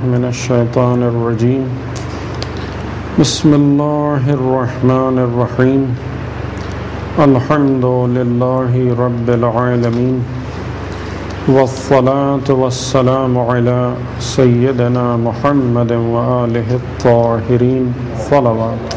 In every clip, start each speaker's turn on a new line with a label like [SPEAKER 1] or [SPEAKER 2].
[SPEAKER 1] من الشیطان الرجیم بسم اللہ الرحمن الرحیم الحمد للہ رب العالمین والصلاة والسلام علی سیدنا محمد وآلہ الطاہرین صلوات۔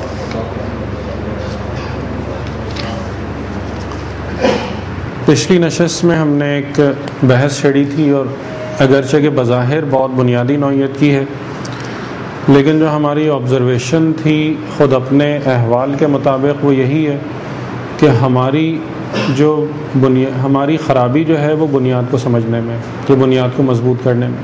[SPEAKER 1] پچھلی نشست میں ہم نے ایک بحث چھڑی تھی، اور اگرچہ کہ بظاہر بہت بنیادی نوعیت کی ہے، لیکن جو ہماری آبزرویشن تھی خود اپنے احوال کے مطابق وہ یہی ہے کہ ہماری خرابی جو ہے وہ بنیاد کو سمجھنے میں، کہ بنیاد کو مضبوط کرنے میں،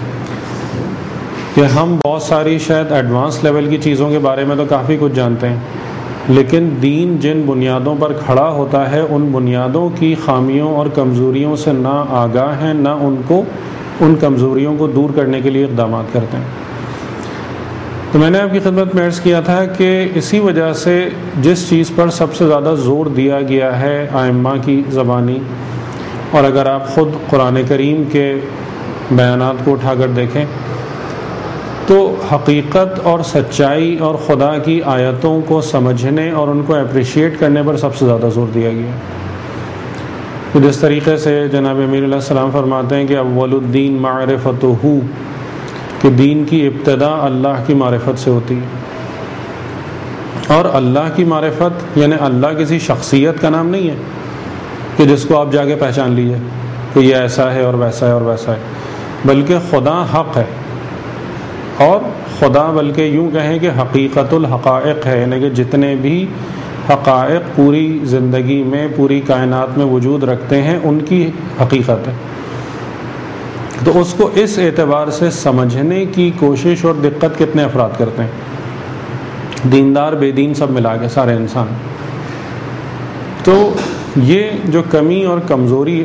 [SPEAKER 1] کہ ہم بہت ساری شاید ایڈوانس لیول کی چیزوں کے بارے میں تو کافی کچھ جانتے ہیں، لیکن دین جن بنیادوں پر کھڑا ہوتا ہے ان بنیادوں کی خامیوں اور کمزوریوں سے نہ آگاہ ہیں، نہ ان کمزوریوں کو دور کرنے کے لیے اقدامات کرتے ہیں۔ تو میں نے آپ کی خدمت میں عرض کیا تھا کہ اسی وجہ سے جس چیز پر سب سے زیادہ زور دیا گیا ہے ائمہ کی زبانی، اور اگر آپ خود قرآن کریم کے بیانات کو اٹھا کر دیکھیں تو حقیقت اور سچائی اور خدا کی آیتوں کو سمجھنے اور ان کو اپریشیٹ کرنے پر سب سے زیادہ زور دیا گیا ہے۔ جس طریقے سے جناب امیر علیہ السلام فرماتے ہیں کہ اول الدین معرفتہ، کہ دین کی ابتدا اللہ کی معرفت سے ہوتی ہے، اور اللہ کی معرفت یعنی اللہ کسی شخصیت کا نام نہیں ہے کہ جس کو آپ جا کے پہچان لیجئے کہ یہ ایسا ہے اور ویسا ہے اور ویسا ہے، بلکہ خدا حق ہے، اور خدا بلکہ یوں کہیں کہ حقیقت الحقائق ہے، یعنی کہ جتنے بھی حقائق پوری زندگی میں پوری کائنات میں وجود رکھتے ہیں ان کی حقیقت ہے۔ تو اس کو اس اعتبار سے سمجھنے کی کوشش اور دقت کتنے افراد کرتے ہیں، دیندار بے دین سب ملا کے سارے انسان۔ تو یہ جو کمی اور کمزوری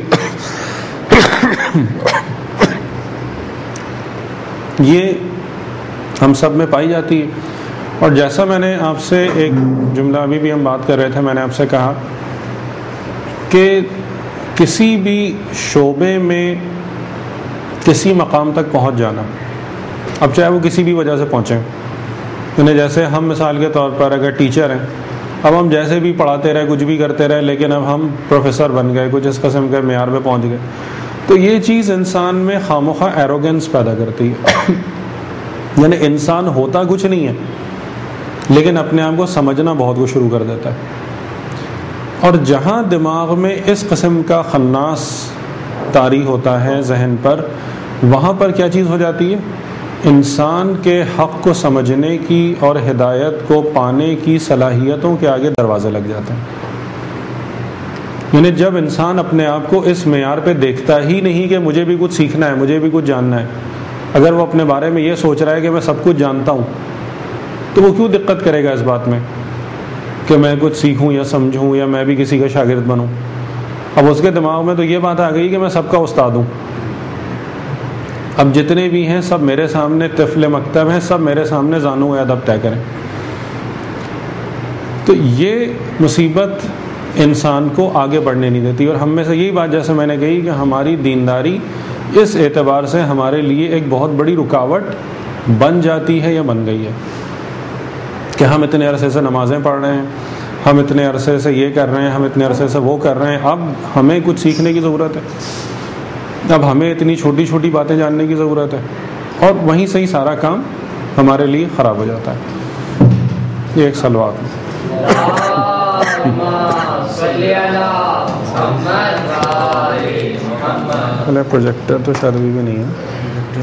[SPEAKER 1] یہ ہم سب میں پائی جاتی ہے، اور جیسا میں نے آپ سے ایک جملہ ابھی بھی ہم بات کر رہے تھے، میں نے آپ سے کہا کہ کسی بھی شعبے میں کسی مقام تک پہنچ جانا، اب چاہے وہ کسی بھی وجہ سے پہنچیں، یعنی جیسے ہم مثال کے طور پر اگر ٹیچر ہیں، اب ہم جیسے بھی پڑھاتے رہے کچھ بھی کرتے رہے، لیکن اب ہم پروفیسر بن گئے، کچھ اس قسم کے معیار پہ پہنچ گئے، تو یہ چیز انسان میں خامخواہ ایروگنس پیدا کرتی ہے، یعنی انسان ہوتا کچھ نہیں ہے لیکن اپنے آپ کو سمجھنا بہت کچھ شروع کر دیتا ہے، اور جہاں دماغ میں اس قسم کا خناس طاری ہوتا ہے ذہن پر، وہاں پر کیا چیز ہو جاتی ہے، انسان کے حق کو سمجھنے کی اور ہدایت کو پانے کی صلاحیتوں کے آگے دروازے لگ جاتے ہیں۔ یعنی جب انسان اپنے آپ کو اس معیار پہ دیکھتا ہی نہیں کہ مجھے بھی کچھ سیکھنا ہے، مجھے بھی کچھ جاننا ہے، اگر وہ اپنے بارے میں یہ سوچ رہا ہے کہ میں سب کچھ جانتا ہوں، تو وہ کیوں دقت کرے گا اس بات میں کہ میں کچھ سیکھوں یا سمجھوں یا میں بھی کسی کا شاگرد بنوں؟ اب اس کے دماغ میں تو یہ بات آ گئی کہ میں سب کا استاد ہوں، اب جتنے بھی ہیں سب میرے سامنے طفل مکتب ہیں، سب میرے سامنے زانو ادب طے کریں۔ تو یہ مصیبت انسان کو آگے بڑھنے نہیں دیتی، اور ہم میں سے یہی بات جیسے میں نے کہی کہ ہماری دینداری اس اعتبار سے ہمارے لیے ایک بہت بڑی رکاوٹ بن جاتی ہے یا بن گئی ہے کہ ہم اتنے عرصے سے نمازیں پڑھ رہے ہیں، ہم اتنے عرصے سے یہ کر رہے ہیں، ہم اتنے عرصے سے وہ کر رہے ہیں، اب ہمیں کچھ سیکھنے کی ضرورت ہے، اب ہمیں اتنی چھوٹی چھوٹی باتیں جاننے کی ضرورت ہے، اور وہیں سے ہی سارا کام ہمارے لیے خراب ہو جاتا ہے۔ یہ ایک سلوات ہے۔ پروجیکٹر تو شاید بھی نہیں ہے،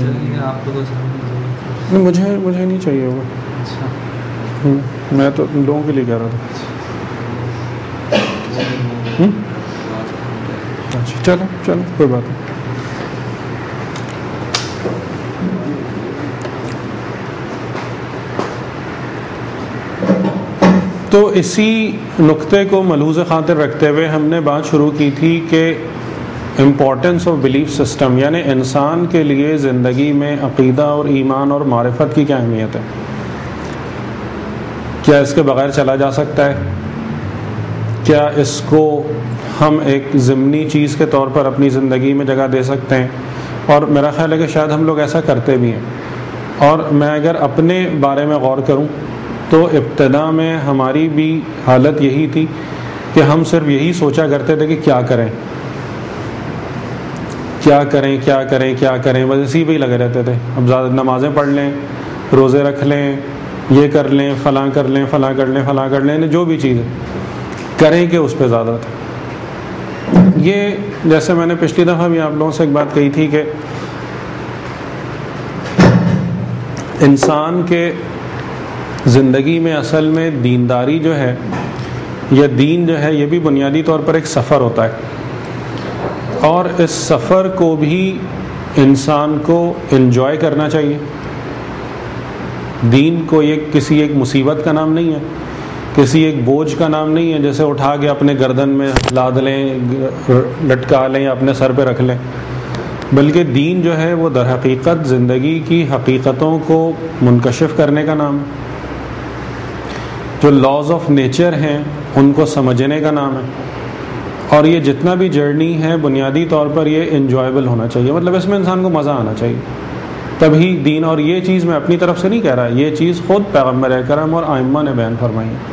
[SPEAKER 1] مجھے نہیں چاہیے ہوگا، میں تو لوگوں کے لیے کہہ رہا تھا۔ اچھا چلو کوئی بات نہیں۔ تو اسی نقطے کو ملحوظ خاطر رکھتے ہوئے ہم نے بات شروع کی تھی کہ امپورٹنس آف بلیف سسٹم، یعنی انسان کے لیے زندگی میں عقیدہ اور ایمان اور معرفت کی کیا اہمیت ہے، کیا اس کے بغیر چلا جا سکتا ہے، کیا اس کو ہم ایک ضمنی چیز کے طور پر اپنی زندگی میں جگہ دے سکتے ہیں؟ اور میرا خیال ہے کہ شاید ہم لوگ ایسا کرتے بھی ہیں، اور میں اگر اپنے بارے میں غور کروں تو ابتدا میں ہماری بھی حالت یہی تھی کہ ہم صرف یہی سوچا کرتے تھے کہ کیا کریں کیا کریں کیا کریں کیا کریں، بس اسی پہ ہی لگے رہتے تھے. اب زیادہ نمازیں پڑھ لیں، روزے رکھ لیں، یہ کر لیں، فلاں کر لیں، فلاں کر لیں، فلاں کر لیں، جو بھی چیز کریں کہ اس پہ زیادہ تھا. یہ جیسے میں نے پچھلی دفعہ بھی آپ لوگوں سے ایک بات کہی تھی کہ انسان کے زندگی میں اصل میں دینداری جو ہے یا دین جو ہے یہ بھی بنیادی طور پر ایک سفر ہوتا ہے، اور اس سفر کو بھی انسان کو انجوائے کرنا چاہیے. دین کو یہ کسی ایک مصیبت کا نام نہیں ہے، کسی ایک بوجھ کا نام نہیں ہے جیسے اٹھا کے اپنے گردن میں لاد لیں، لٹکا لیں یا اپنے سر پہ رکھ لیں، بلکہ دین جو ہے وہ در حقیقت زندگی کی حقیقتوں کو منکشف کرنے کا نام ہے. جو لاز آف نیچر ہیں ان کو سمجھنے کا نام ہے. اور یہ جتنا بھی جرنی ہے بنیادی طور پر یہ انجوائبل ہونا چاہیے، مطلب اس میں انسان کو مزہ آنا چاہیے، تبھی دین. اور یہ چیز میں اپنی طرف سے نہیں کہہ رہا، یہ چیز خود پیغمبر اکرم اور ائمہ نے بیان فرمائی ہے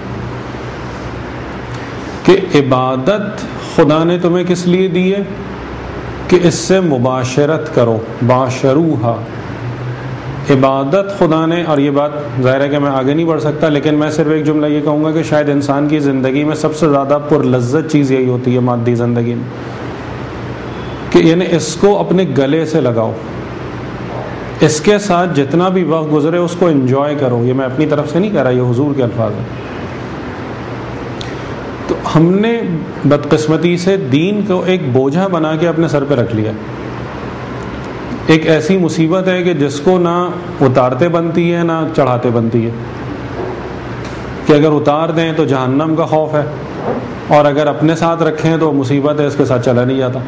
[SPEAKER 1] کہ عبادت خدا نے تمہیں کس لیے دی ہے کہ اس سے مباشرت کرو، باشروہا. عبادت خدا نے، اور یہ بات ظاہر ہے کہ میں آگے نہیں بڑھ سکتا، لیکن میں صرف ایک جملہ یہ کہوں گا کہ شاید انسان کی زندگی میں سب سے زیادہ پرلذت چیز یہی ہوتی ہے مادی زندگی میں، کہ یعنی اس کو اپنے گلے سے لگاؤ، اس کے ساتھ جتنا بھی وقت گزرے اس کو انجوائے کرو. یہ میں اپنی طرف سے نہیں کہہ رہا، یہ حضور کے الفاظ ہیں. تو ہم نے بدقسمتی سے دین کو ایک بوجھا بنا کے اپنے سر پہ رکھ لیا. ایک ایسی مصیبت ہے کہ جس کو نہ اتارتے بنتی ہے نہ چڑھاتے بنتی ہے، کہ اگر اتار دیں تو جہنم کا خوف ہے، اور اگر اپنے ساتھ رکھیں تو مصیبت ہے، اس کے ساتھ چلا نہیں جاتا.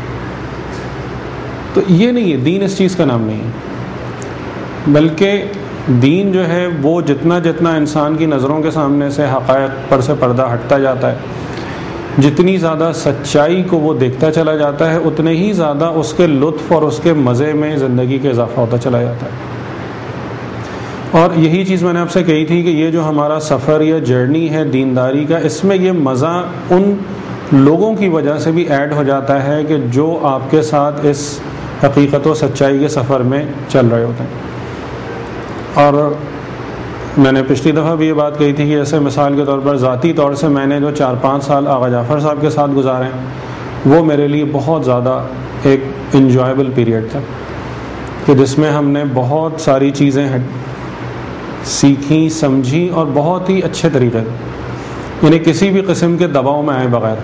[SPEAKER 1] تو یہ نہیں ہے، دین اس چیز کا نام نہیں ہے، بلکہ دین جو ہے وہ جتنا جتنا انسان کی نظروں کے سامنے سے حقائق پر سے پردہ ہٹتا جاتا ہے، جتنی زیادہ سچائی کو وہ دیکھتا چلا جاتا ہے، اتنے ہی زیادہ اس کے لطف اور اس کے مزے میں زندگی کے اضافہ ہوتا چلا جاتا ہے. اور یہی چیز میں نے آپ سے کہی تھی کہ یہ جو ہمارا سفر یا جرنی ہے دینداری کا، اس میں یہ مزہ ان لوگوں کی وجہ سے بھی ایڈ ہو جاتا ہے کہ جو آپ کے ساتھ اس حقیقت و سچائی کے سفر میں چل رہے ہوتے ہیں. اور میں نے پچھلی دفعہ بھی یہ بات کہی تھی کہ ایسے مثال کے طور پر ذاتی طور سے میں نے جو 4-5 سال آغا جعفر صاحب کے ساتھ گزارے ہیں، وہ میرے لیے بہت زیادہ ایک انجوائبل پیریڈ تھا، کہ جس میں ہم نے بہت ساری چیزیں سیکھیں، سمجھی، اور بہت ہی اچھے طریقے سے، یعنی کسی بھی قسم کے دباؤ میں آئے بغیر.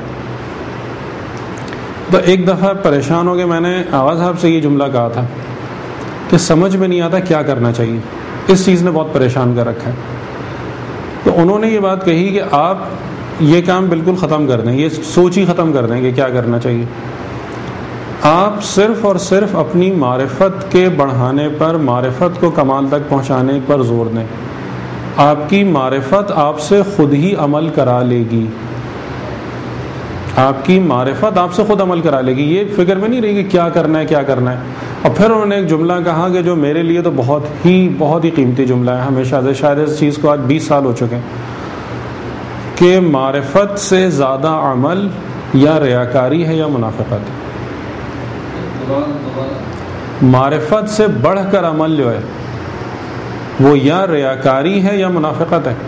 [SPEAKER 1] تو ایک دفعہ پریشان ہو کے میں نے آغا صاحب سے یہ جملہ کہا تھا کہ سمجھ میں نہیں آتا کیا کرنا چاہیے، اس چیز نے بہت پریشان کر رکھا ہے. تو انہوں نے یہ بات کہی کہ آپ یہ کام بالکل ختم کر دیں، یہ سوچ ہی ختم کر دیں کہ کیا کرنا چاہیے. آپ صرف اور صرف اپنی معرفت کے بڑھانے پر، معرفت کو کمال تک پہنچانے پر زور دیں. آپ کی معرفت آپ سے خود ہی عمل کرا لے گی، آپ کی معرفت آپ سے خود عمل کرا لے گی. یہ فکر میں نہیں رہی کہ کیا کرنا ہے کیا کرنا ہے. اور پھر انہوں نے ایک جملہ کہا کہ جو میرے لیے تو بہت ہی قیمتی جملہ ہے ہمیشہ سے، شاید اس چیز کو آج 20 سال ہو چکے ہیں، کہ معرفت سے زیادہ عمل یا ریاکاری ہے یا منافقت ہے. معرفت سے بڑھ کر عمل جو ہے وہ یا ریاکاری ہے یا منافقت ہے.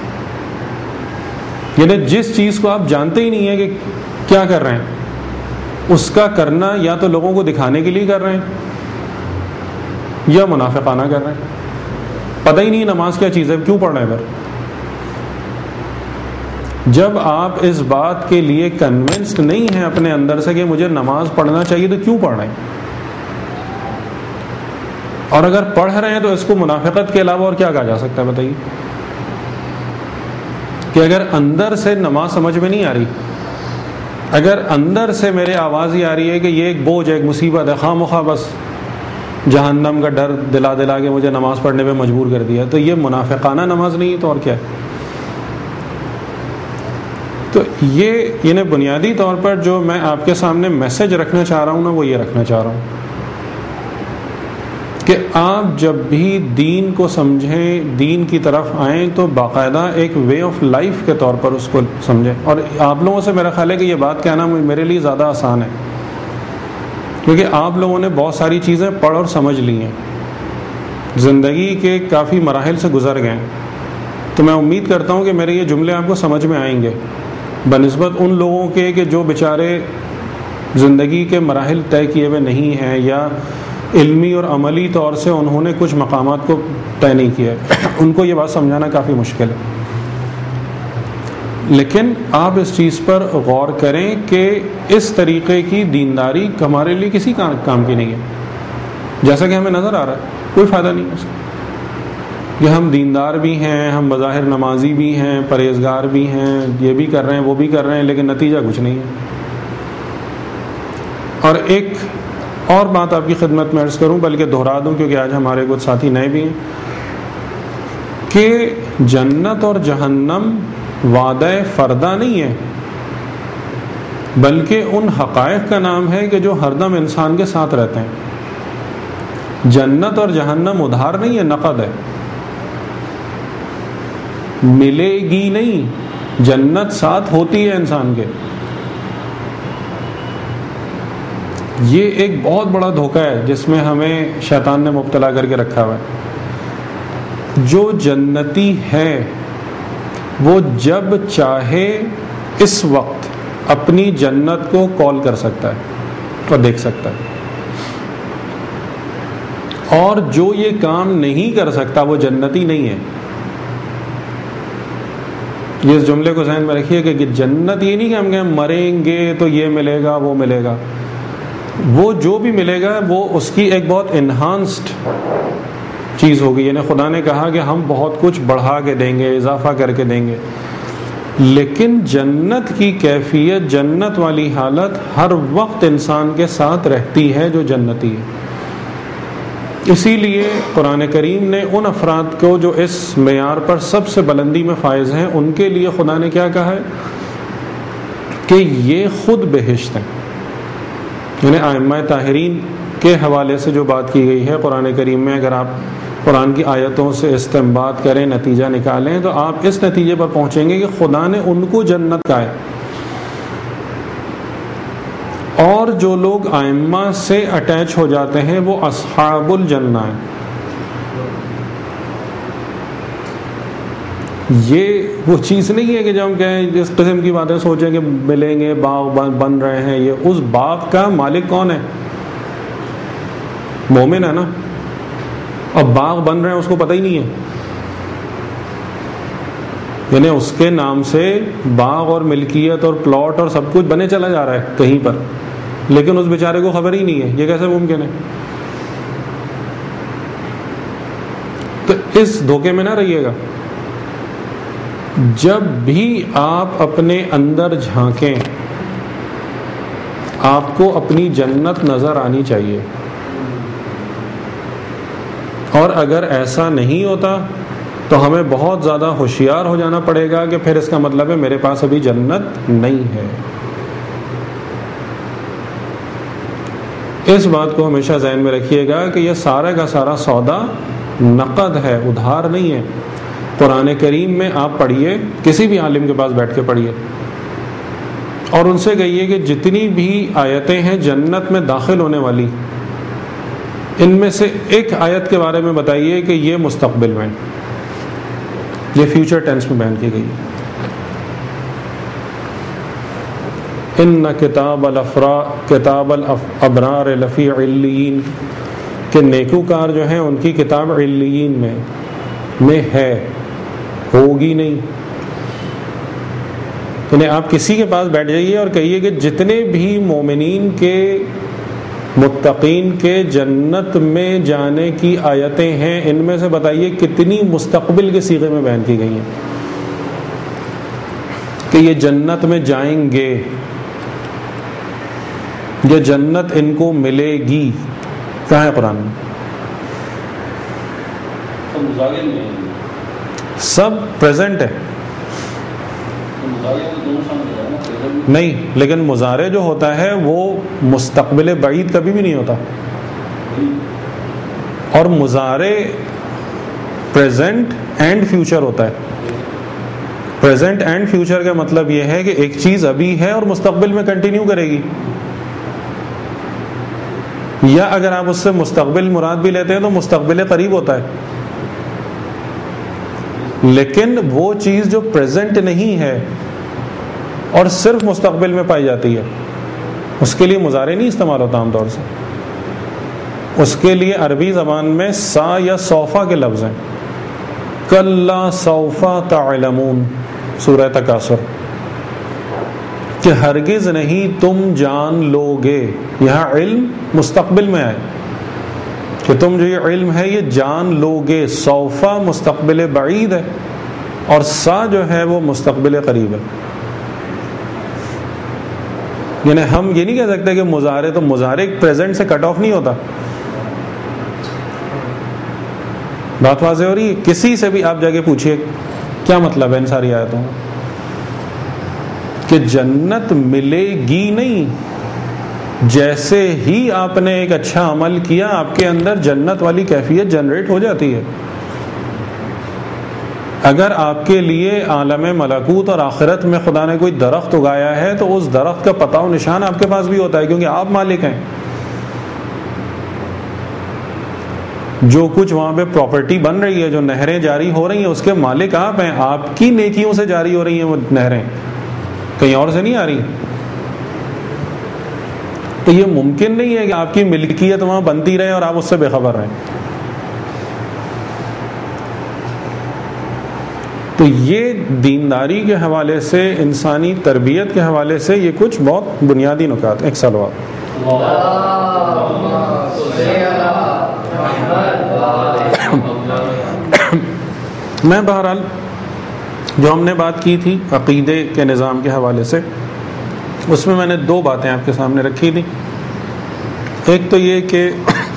[SPEAKER 1] یعنی جس چیز کو آپ جانتے ہی نہیں ہیں کہ کیا کر رہے ہیں، اس کا کرنا یا تو لوگوں کو دکھانے کے لیے کر رہے ہیں یا منافقانہ کر رہے ہیں. پتہ ہی نہیں نماز کیا چیز ہے، کیوں پڑھ رہے ہیں پھر؟ جب آپ اس بات کے لیے کنونسڈ نہیں ہیں اپنے اندر سے کہ مجھے نماز پڑھنا چاہیے، تو کیوں پڑھ رہے ہیں؟ اور اگر پڑھ رہے ہیں تو اس کو منافقت کے علاوہ اور کیا کہا جا سکتا ہے بتائیے؟ کہ اگر اندر سے نماز سمجھ میں نہیں آ رہی، اگر اندر سے میرے آواز ہی آ رہی ہے کہ یہ ایک بوجھ ہے، ایک مصیبت ہے، خواہ مخواہ بس جہنم کا ڈر دلا دلا کے مجھے نماز پڑھنے پہ مجبور کر دیا، تو یہ منافقانہ نماز نہیں ہے تو اور کیا ہے؟ تو یہ یعنی بنیادی طور پر جو میں آپ کے سامنے میسج رکھنا چاہ رہا ہوں نا، وہ یہ رکھنا چاہ رہا ہوں کہ آپ جب بھی دین کو سمجھیں، دین کی طرف آئیں تو باقاعدہ ایک وے آف لائف کے طور پر اس کو سمجھیں. اور آپ لوگوں سے میرا خیال ہے کہ یہ بات کہنا میرے لیے زیادہ آسان ہے، کیونکہ آپ لوگوں نے بہت ساری چیزیں پڑھ اور سمجھ لی ہیں، زندگی کے کافی مراحل سے گزر گئے ہیں. تو میں امید کرتا ہوں کہ میرے یہ جملے آپ کو سمجھ میں آئیں گے بنسبت ان لوگوں کے کہ جو بیچارے زندگی کے مراحل طے کیے ہوئے نہیں ہیں یا علمی اور عملی طور سے انہوں نے کچھ مقامات کو طے نہیں کیا ہے. ان کو یہ بات سمجھانا کافی مشکل ہے. لیکن آپ اس چیز پر غور کریں کہ اس طریقے کی دینداری ہمارے لیے کسی کام کی نہیں ہے. جیسا کہ ہمیں نظر آ رہا ہے کوئی فائدہ نہیں ہے اس کا، کہ ہم دیندار بھی ہیں، ہم بظاہر نمازی بھی ہیں، پرہیزگار بھی ہیں، یہ بھی کر رہے ہیں وہ بھی کر رہے ہیں، لیکن نتیجہ کچھ نہیں ہے. اور ایک اور بات آپ کی خدمت میں عرض کروں، بلکہ دہرا دوں کیونکہ آج ہمارے کچھ ساتھی نئے بھی ہیں، کہ جنت اور جہنم وعدہ فردہ نہیں ہے، بلکہ ان حقائق کا نام ہے کہ جو ہر دم انسان کے ساتھ رہتے ہیں. جنت اور جہنم ادھار نہیں ہے، نقد ہے، ملے گی نہیں. جنت ساتھ ہوتی ہے انسان کے. یہ ایک بہت بڑا دھوکہ ہے جس میں ہمیں شیطان نے مبتلا کر کے رکھا ہوا ہے. جو جنتی ہے وہ جب چاہے اس وقت اپنی جنت کو کال کر سکتا ہے اور دیکھ سکتا ہے، اور جو یہ کام نہیں کر سکتا وہ جنتی نہیں ہے. یہ اس جملے کو ذہن میں رکھیے کہ جنت یہ نہیں کہ ہم کہیں مریں گے تو یہ ملے گا وہ ملے گا. وہ جو بھی ملے گا وہ اس کی ایک بہت انہانسڈ چیز ہوگی. یعنی خدا نے کہا کہ ہم بہت کچھ بڑھا کے دیں گے، اضافہ کر کے دیں گے. لیکن جنت کی کیفیت، جنت والی حالت ہر وقت انسان کے ساتھ رہتی ہے جو جنتی ہے. اسی لیے قرآن کریم نے ان افراد کو جو اس معیار پر سب سے بلندی میں فائز ہیں، ان کے لیے خدا نے کیا کہا ہے کہ یہ خود بہشت ہیں. یعنی ائمہ طاہرین کے حوالے سے جو بات کی گئی ہے قرآن کریم میں، اگر آپ قرآن کی آیتوں سے استنباط کریں، نتیجہ نکالیں، تو آپ اس نتیجے پر پہنچیں گے کہ خدا نے ان کو جنت کہا ہے. اور جو لوگ ائمہ سے اٹیچ ہو جاتے ہیں وہ اصحاب الجنہ ہیں. یہ وہ چیز نہیں ہے کہ جب ہم کہیں اس قسم کی باتیں سوچیں کہ ملیں گے، باغ بن رہے ہیں. یہ اس باغ کا مالک کون ہے؟ مومن ہے نا. اب باغ بن رہے ہیں اس کو پتہ ہی نہیں ہے، یعنی اس کے نام سے باغ اور ملکیت اور پلاٹ اور سب کچھ بنے چلا جا رہا ہے کہیں پر، لیکن اس بیچارے کو خبر ہی نہیں ہے. یہ کیسے ممکن ہے؟ تو اس دھوکے میں نہ رہیے گا. جب بھی آپ اپنے اندر جھانکیں آپ کو اپنی جنت نظر آنی چاہیے، اور اگر ایسا نہیں ہوتا تو ہمیں بہت زیادہ ہوشیار ہو جانا پڑے گا کہ پھر اس کا مطلب ہے میرے پاس ابھی جنت نہیں ہے. اس بات کو ہمیشہ ذہن میں رکھیے گا کہ یہ سارا کا سارا سودا نقد ہے، ادھار نہیں ہے. قرآن کریم میں آپ پڑھیے، کسی بھی عالم کے پاس بیٹھ کے پڑھیے اور ان سے کہیے کہ جتنی بھی آیتیں ہیں جنت میں داخل ہونے والی، ان میں سے ایک آیت کے بارے میں بتائیے کہ یہ مستقبل میں، یہ فیوچر ٹینس میں بیان کی گئی ہے. ان کتاب الابرار لفی علیین، کہ نیکوکار جو ہیں ان کی کتاب علیین میں ہے، ہوگی نہیں. یعنی آپ کسی کے پاس بیٹھ جائیے اور کہیے کہ جتنے بھی مومنین کے، متقین کے جنت میں جانے کی آیتیں ہیں، ان میں سے بتائیے کتنی مستقبل کے صیغے میں بیان کی گئی ہیں کہ یہ جنت میں جائیں گے، یہ جنت ان کو ملے گی. کہاں ہے قرآن میں؟ سب پریزنٹ ہے نہیں، لیکن مضارع جو ہوتا ہے وہ مستقبل بعید کبھی بھی نہیں ہوتا. اور مضارع پریزنٹ اینڈ فیوچر ہوتا ہے. پریزنٹ اینڈ فیوچر کا مطلب یہ ہے کہ ایک چیز ابھی ہے اور مستقبل میں کنٹینیو کرے گی, یا اگر آپ اس سے مستقبل مراد بھی لیتے ہیں تو مستقبل قریب ہوتا ہے. لیکن وہ چیز جو پریزنٹ نہیں ہے اور صرف مستقبل میں پائی جاتی ہے, اس کے لیے مضارع نہیں استعمال ہوتا عام طور سے. اس کے لیے عربی زبان میں سا یا سوفا کے لفظ ہیں. کلا سوفا تعلمون سورہ تکاثر, کہ ہرگز نہیں تم جان لو گے. یہاں علم مستقبل میں آئے کہ تم جو یہ علم ہے یہ جان لو گے. سوفا مستقبل بعید ہے اور سا جو ہے وہ مستقبل قریب ہے. یعنی ہم یہ نہیں کہہ سکتے کہ مضارع تو مضارع پریزنٹ سے کٹ آف نہیں ہوتا. بات واضح ہو رہی ہے؟ کسی سے بھی آپ جا کے پوچھئے کیا مطلب ہے ان ساری آیتوں کہ جنت ملے گی نہیں, جیسے ہی آپ نے ایک اچھا عمل کیا آپ کے اندر جنت والی کیفیت جنریٹ ہو جاتی ہے. اگر آپ کے لیے عالم ملکوت اور آخرت میں خدا نے کوئی درخت اگایا ہے تو اس درخت کا پتہ و نشان آپ کے پاس بھی ہوتا ہے, کیونکہ آپ مالک ہیں. جو کچھ وہاں پہ پراپرٹی بن رہی ہے, جو نہریں جاری ہو رہی ہیں, اس کے مالک آپ ہیں. آپ کی نیکیوں سے جاری ہو رہی ہیں وہ نہریں, کہیں اور سے نہیں آ رہی. تو یہ ممکن نہیں ہے کہ آپ کی ملکیت وہاں بنتی رہے اور آپ اس سے بے خبر رہیں. تو یہ دینداری کے حوالے سے, انسانی تربیت کے حوالے سے یہ کچھ بہت بنیادی نکات. ایک سوال میں بہرحال جو ہم نے بات کی تھی عقیدے کے نظام کے حوالے سے, اس میں نے دو باتیں آپ کے سامنے رکھی تھی. ایک تو یہ کہ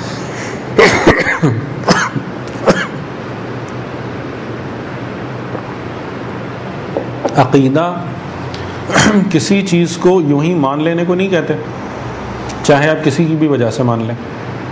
[SPEAKER 1] عقیدہ کسی چیز کو یوں ہی مان لینے کو نہیں کہتے, چاہے آپ کسی کی بھی وجہ سے مان لیں,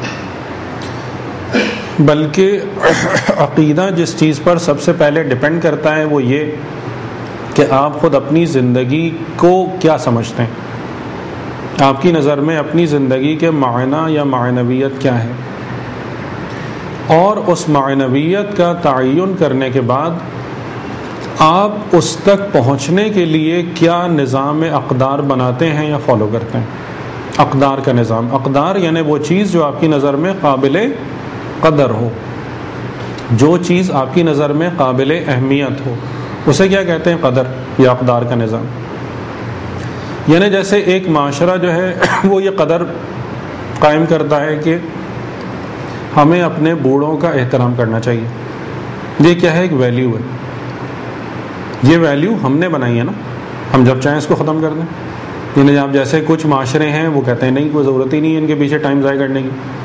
[SPEAKER 1] بلکہ عقیدہ جس چیز پر سب سے پہلے ڈپینڈ کرتا ہے وہ یہ کہ آپ خود اپنی زندگی کو کیا سمجھتے ہیں. آپ کی نظر میں اپنی زندگی کے معنی یا معنویت کیا ہے, اور اس معنویت کا تعین کرنے کے بعد آپ اس تک پہنچنے کے لیے کیا نظام اقدار بناتے ہیں یا فالو کرتے ہیں. اقدار کا نظام, اقدار یعنی وہ چیز جو آپ کی نظر میں قابل قدر ہو, جو چیز آپ کی نظر میں قابل اہمیت ہو, اسے کیا کہتے ہیں؟ قدر یا اقدار کا نظام. یعنی جیسے ایک معاشرہ جو ہے وہ یہ قدر قائم کرتا ہے کہ ہمیں اپنے بوڑھوں کا احترام کرنا چاہیے. یہ کیا ہے؟ ایک ویلیو ہے. یہ ویلیو ہم نے بنائی ہے نا, ہم جب چاہیں اس کو ختم کر دیں. یعنی آپ جیسے کچھ معاشرے ہیں وہ کہتے ہیں نہیں, کوئی ضرورت ہی نہیں ہے ان کے پیچھے ٹائم ضائع کرنے کی,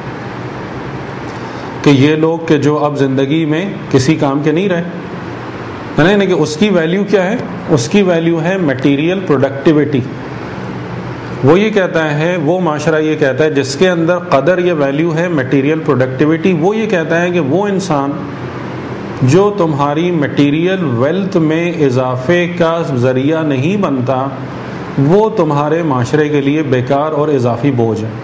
[SPEAKER 1] کہ یہ لوگ کہ جو اب زندگی میں کسی کام کے نہیں رہے, یعنی کہ اس کی ویلیو کیا ہے؟ اس کی ویلیو ہے میٹیریل پروڈکٹیوٹی. وہ یہ کہتا ہے, وہ معاشرہ یہ کہتا ہے جس کے اندر قدر یا ویلیو ہے میٹیریل پروڈکٹیوٹی, وہ یہ کہتا ہے کہ وہ انسان جو تمہاری میٹیریل ویلتھ میں اضافے کا ذریعہ نہیں بنتا, وہ تمہارے معاشرے کے لیے بیکار اور اضافی بوجھ ہے.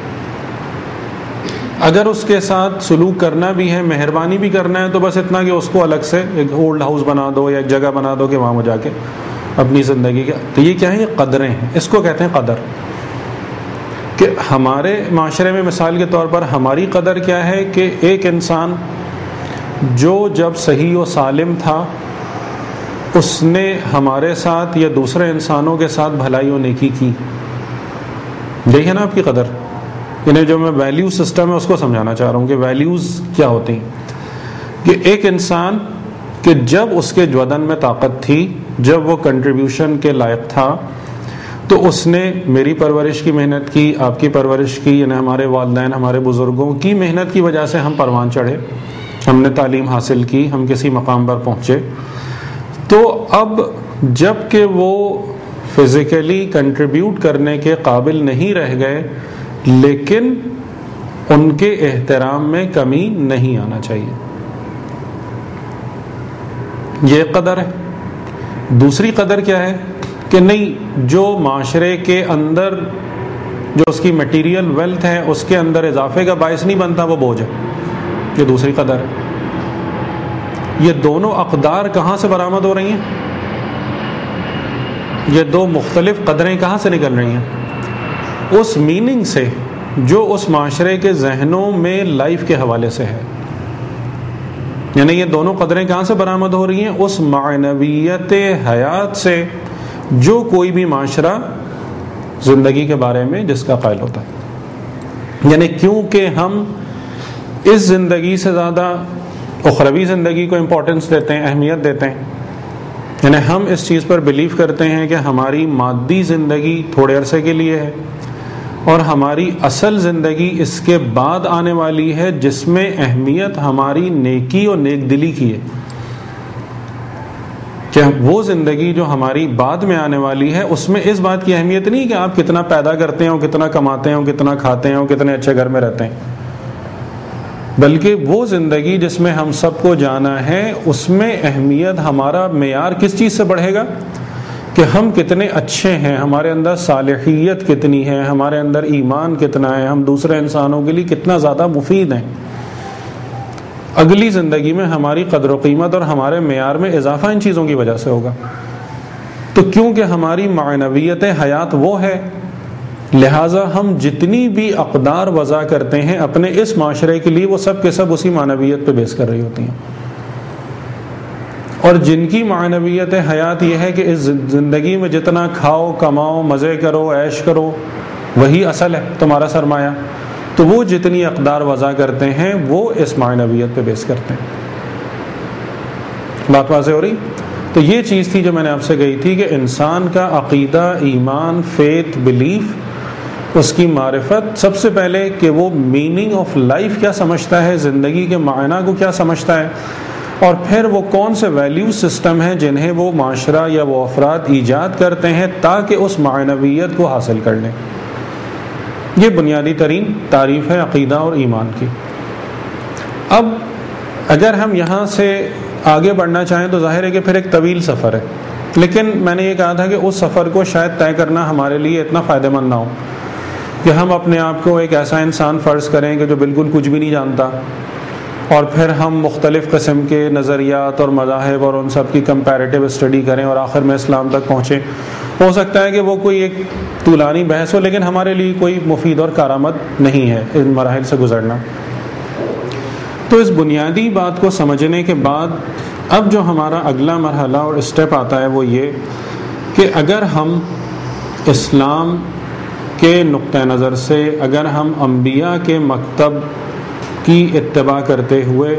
[SPEAKER 1] اگر اس کے ساتھ سلوک کرنا بھی ہے, مہربانی بھی کرنا ہے, تو بس اتنا کہ اس کو الگ سے ایک اولڈ ہاؤس بنا دو یا ایک جگہ بنا دو کہ وہاں وہ جا کے اپنی زندگی کا. تو یہ کیا ہے؟ یہ قدریں ہیں, اس کو کہتے ہیں قدر. کہ ہمارے معاشرے میں مثال کے طور پر ہماری قدر کیا ہے کہ ایک انسان جو جب صحیح و سالم تھا اس نے ہمارے ساتھ یا دوسرے انسانوں کے ساتھ بھلائی و نیکی کی. دیکھیں نا آپ کی قدر. یعنی جو میں ویلیو سسٹم ہے اس کو سمجھانا چاہ رہا ہوں کہ ویلیوز کیا ہوتی ہیں. کہ ایک انسان کہ جب اس کے بدن میں طاقت تھی, جب وہ کنٹریبیوشن کے لائق تھا, تو اس نے میری پرورش کی محنت کی, آپ کی پرورش کی, یعنی ہمارے والدین ہمارے بزرگوں کی محنت کی وجہ سے ہم پروان چڑھے, ہم نے تعلیم حاصل کی, ہم کسی مقام پر پہنچے. تو اب جب کہ وہ فزیکلی کنٹریبیوٹ کرنے کے قابل نہیں رہ گئے, لیکن ان کے احترام میں کمی نہیں آنا چاہیے. یہ قدر ہے. دوسری قدر کیا ہے کہ نہیں، جو معاشرے کے اندر جو اس کی میٹیریل ویلتھ ہے اس کے اندر اضافے کا باعث نہیں بنتا، وہ بوجھ ہے. یہ دوسری قدر ہے. یہ دونوں اقدار کہاں سے برآمد ہو رہی ہیں؟ یہ دو مختلف قدریں کہاں سے نکل رہی ہیں؟ اس میننگ سے جو اس معاشرے کے ذہنوں میں لائف کے حوالے سے ہے. یعنی یہ دونوں قدریں کہاں سے برآمد ہو رہی ہیں؟ اس معنویت حیات سے جو کوئی بھی معاشرہ زندگی کے بارے میں جس کا قائل ہوتا ہے. یعنی کیونکہ ہم اس زندگی سے زیادہ اخروی زندگی کو امپورٹنس دیتے ہیں، اہمیت دیتے ہیں. یعنی ہم اس چیز پر بلیو کرتے ہیں کہ ہماری مادی زندگی تھوڑے عرصے کے لیے ہے اور ہماری اصل زندگی اس کے بعد آنے والی ہے، جس میں اہمیت ہماری نیکی اور نیک دلی کی ہے. کہ وہ زندگی جو ہماری بعد میں آنے والی ہے اس میں اس بات کی اہمیت نہیں کہ آپ کتنا پیدا کرتے ہیں، کتنا کماتے ہیں، کتنا کھاتے ہیں، کتنے اچھے گھر میں رہتے ہیں، بلکہ وہ زندگی جس میں ہم سب کو جانا ہے اس میں اہمیت، ہمارا معیار کس چیز سے بڑھے گا کہ ہم کتنے اچھے ہیں، ہمارے اندر صالحیت کتنی ہے، ہمارے اندر ایمان کتنا ہے، ہم دوسرے انسانوں کے لیے کتنا زیادہ مفید ہیں. اگلی زندگی میں ہماری قدر و قیمت اور ہمارے معیار میں اضافہ ان چیزوں کی وجہ سے ہوگا. تو کیونکہ ہماری معنویت حیات وہ ہے، لہٰذا ہم جتنی بھی اقدار وضع کرتے ہیں اپنے اس معاشرے کے لیے وہ سب کے سب اسی معنویت پہ بیس کر رہی ہوتی ہیں. اور جن کی معنویت حیات یہ ہے کہ اس زندگی میں جتنا کھاؤ، کماؤ، مزے کرو، عیش کرو، وہی اصل ہے تمہارا سرمایہ، تو وہ جتنی اقدار وضع کرتے ہیں وہ اس معنویت پہ بیس کرتے ہیں. بات واضح ہو رہی؟ تو یہ چیز تھی جو میں نے آپ سے کہی تھی کہ انسان کا عقیدہ، ایمان، فیتھ، بلیف، اس کی معرفت، سب سے پہلے کہ وہ میننگ آف لائف کیا سمجھتا ہے، زندگی کے معنی کو کیا سمجھتا ہے، اور پھر وہ کون سے ویلیو سسٹم ہیں جنہیں وہ معاشرہ یا وہ افراد ایجاد کرتے ہیں تاکہ اس معنویت کو حاصل کر لیں. یہ بنیادی ترین تعریف ہے عقیدہ اور ایمان کی. اب اگر ہم یہاں سے آگے بڑھنا چاہیں تو ظاہر ہے کہ پھر ایک طویل سفر ہے، لیکن میں نے یہ کہا تھا کہ اس سفر کو شاید طے کرنا ہمارے لیے اتنا فائدہ مند نہ ہو کہ ہم اپنے آپ کو ایک ایسا انسان فرض کریں کہ جو بالکل کچھ بھی نہیں جانتا، اور پھر ہم مختلف قسم کے نظریات اور مذاہب اور ان سب کی کمپیریٹیو اسٹڈی کریں اور آخر میں اسلام تک پہنچیں. ہو سکتا ہے کہ وہ کوئی ایک طولانی بحث ہو، لیکن ہمارے لیے کوئی مفید اور کارآمد نہیں ہے ان مراحل سے گزرنا. تو اس بنیادی بات کو سمجھنے کے بعد اب جو ہمارا اگلا مرحلہ اور اسٹیپ آتا ہے وہ یہ کہ اگر ہم اسلام کے نقطہ نظر سے، اگر ہم انبیاء کے مکتب کی اتباع کرتے ہوئے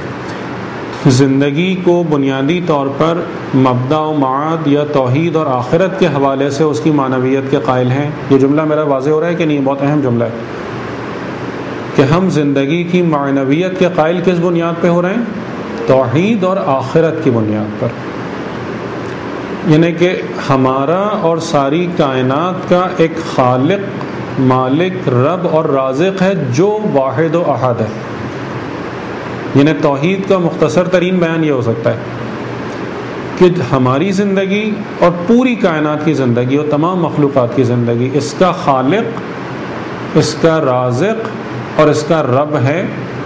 [SPEAKER 1] زندگی کو بنیادی طور پر مبدا و معاد یا توحید اور آخرت کے حوالے سے اس کی معنویت کے قائل ہیں. یہ جملہ میرا واضح ہو رہا ہے کہ نہیں؟ بہت اہم جملہ ہے کہ ہم زندگی کی معنویت کے قائل کس بنیاد پہ ہو رہے ہیں؟ توحید اور آخرت کی بنیاد پر. یعنی کہ ہمارا اور ساری کائنات کا ایک خالق، مالک، رب اور رازق ہے جو واحد و احد ہے. یعنی توحید کا مختصر ترین بیان یہ ہو سکتا ہے کہ ہماری زندگی اور پوری کائنات کی زندگی اور تمام مخلوقات کی زندگی، اس کا خالق، اس کا رازق اور اس کا رب ہے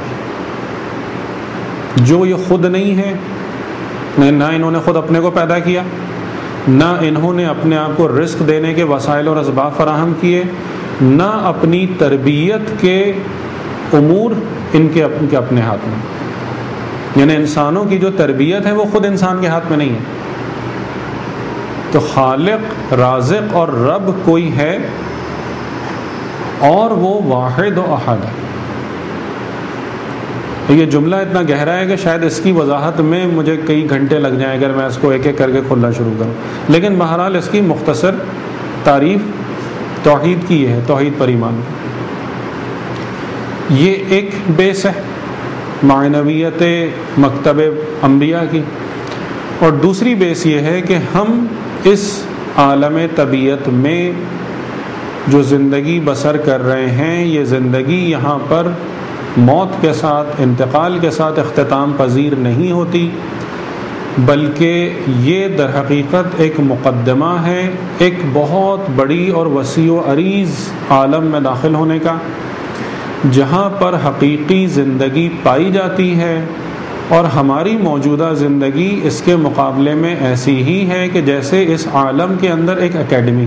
[SPEAKER 1] جو یہ خود نہیں ہے، نہ انہوں نے خود اپنے کو پیدا کیا، نہ انہوں نے اپنے آپ کو رزق دینے کے وسائل اور اسباب فراہم کیے، نہ اپنی تربیت کے امور ان کے اپنے ہاتھ میں. یعنی انسانوں کی جو تربیت ہے وہ خود انسان کے ہاتھ میں نہیں ہے. تو خالق، رازق اور رب کوئی ہے اور وہ واحد و احد ہے. یہ جملہ اتنا گہرا ہے کہ شاید اس کی وضاحت میں مجھے کئی گھنٹے لگ جائیں اگر میں اس کو ایک ایک کر کے کھولنا شروع کروں، لیکن بہرحال اس کی مختصر تعریف توحید کی ہے، توحید پر ایمان. یہ ایک بیس ہے معنویت مکتب انبیاء کی. اور دوسری بیس یہ ہے کہ ہم اس عالم طبیعت میں جو زندگی بسر کر رہے ہیں، یہ زندگی یہاں پر موت کے ساتھ، انتقال کے ساتھ اختتام پذیر نہیں ہوتی، بلکہ یہ در حقیقت ایک مقدمہ ہے ایک بہت بڑی اور وسیع و عریض عالم میں داخل ہونے کا، جہاں پر حقیقی زندگی پائی جاتی ہے، اور ہماری موجودہ زندگی اس کے مقابلے میں ایسی ہی ہے کہ جیسے اس عالم کے اندر ایک اکیڈمی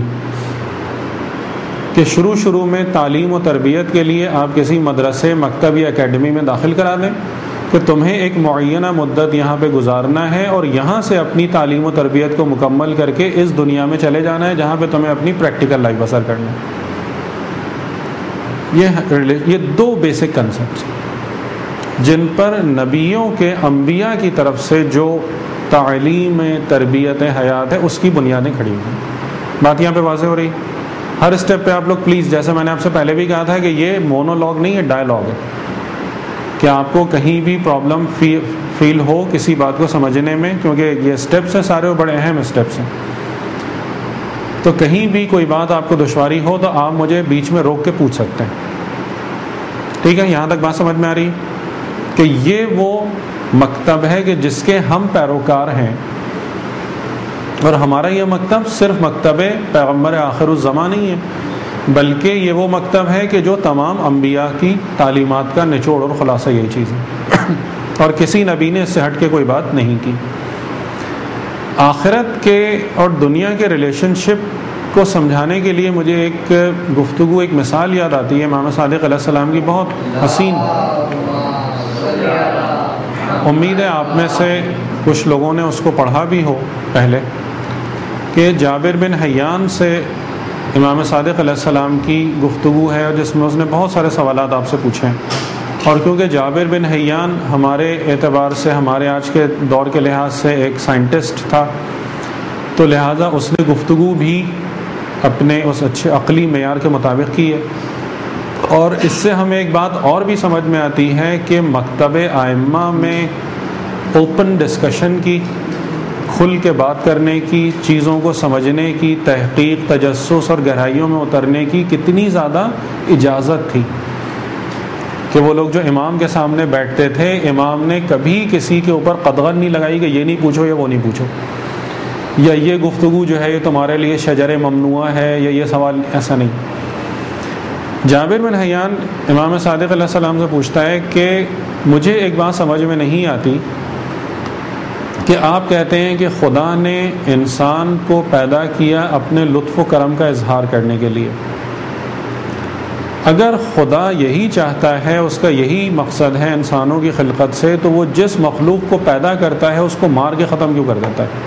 [SPEAKER 1] کہ شروع میں تعلیم و تربیت کے لیے آپ کسی مدرسے، مکتب یا اکیڈمی میں داخل کرا دیں کہ تمہیں ایک معینہ مدت یہاں پہ گزارنا ہے اور یہاں سے اپنی تعلیم و تربیت کو مکمل کر کے اس دنیا میں چلے جانا ہے جہاں پہ تمہیں اپنی پریکٹیکل لائف بسر کرنا ہے۔ یہ دو بیسک کنسپٹس جن پر نبیوں کے، انبیاء کی طرف سے جو تعلیم تربیت حیات ہے اس کی بنیادیں کھڑی ہوئی ہیں۔ بات یہاں پہ واضح ہو رہی، ہر اسٹیپ پہ آپ لوگ پلیز، جیسے میں نے آپ سے پہلے بھی کہا تھا کہ یہ مونولوگ نہیں ہے، ڈائلاگ ہے، کہ آپ کو کہیں بھی پرابلم فیل ہو کسی بات کو سمجھنے میں، کیونکہ یہ اسٹیپس ہیں سارے، وہ بڑے اہم اسٹیپس ہیں، تو کہیں بھی کوئی بات آپ کو دشواری ہو تو آپ مجھے بیچ میں روک کے پوچھ سکتے ہیں، ٹھیک ہے؟ یہاں تک بات سمجھ میں آ رہی کہ یہ وہ مکتب ہے کہ جس کے ہم پیروکار ہیں، اور ہمارا یہ مکتب صرف مکتب پیغمبر آخر الزمان نہیں ہے، بلکہ یہ وہ مکتب ہے کہ جو تمام انبیاء کی تعلیمات کا نچوڑ اور خلاصہ یہی چیز ہے، اور کسی نبی نے اس سے ہٹ کے کوئی بات نہیں کی۔ آخرت کے اور دنیا کے ریلیشن شپ کو سمجھانے کے لیے مجھے ایک گفتگو، ایک مثال یاد آتی ہے امام صادق علیہ السلام کی، بہت حسین۔ امید ہے آپ میں سے کچھ لوگوں نے اس کو پڑھا بھی ہو پہلے، کہ جابر بن حیان سے امام صادق علیہ السلام کی گفتگو ہے، جس میں اس نے بہت سارے سوالات آپ سے پوچھے ہیں، اور کیونکہ جابر بن حیان ہمارے اعتبار سے، ہمارے آج کے دور کے لحاظ سے ایک سائنٹسٹ تھا، تو لہٰذا اس نے گفتگو بھی اپنے اس اچھے عقلی معیار کے مطابق کی ہے، اور اس سے ہمیں ایک بات اور بھی سمجھ میں آتی ہے کہ مکتب ائمہ میں اوپن ڈسکشن کی، کھل کے بات کرنے کی، چیزوں کو سمجھنے کی، تحقیق، تجسس اور گہرائیوں میں اترنے کی کتنی زیادہ اجازت تھی، کہ وہ لوگ جو امام کے سامنے بیٹھتے تھے، امام نے کبھی کسی کے اوپر قدغن نہیں لگائی کہ یہ نہیں پوچھو یا وہ نہیں پوچھو، یا یہ گفتگو جو ہے یہ تمہارے لیے شجر ممنوع ہے، یا یہ سوال، ایسا نہیں۔ جابر بن حیان امام صادق علیہ السلام سے پوچھتا ہے کہ مجھے ایک بات سمجھ میں نہیں آتی کہ آپ کہتے ہیں کہ خدا نے انسان کو پیدا کیا اپنے لطف و کرم کا اظہار کرنے کے لیے، اگر خدا یہی چاہتا ہے، اس کا یہی مقصد ہے انسانوں کی خلقت سے، تو وہ جس مخلوق کو پیدا کرتا ہے اس کو مار کے ختم کیوں کر دیتا ہے؟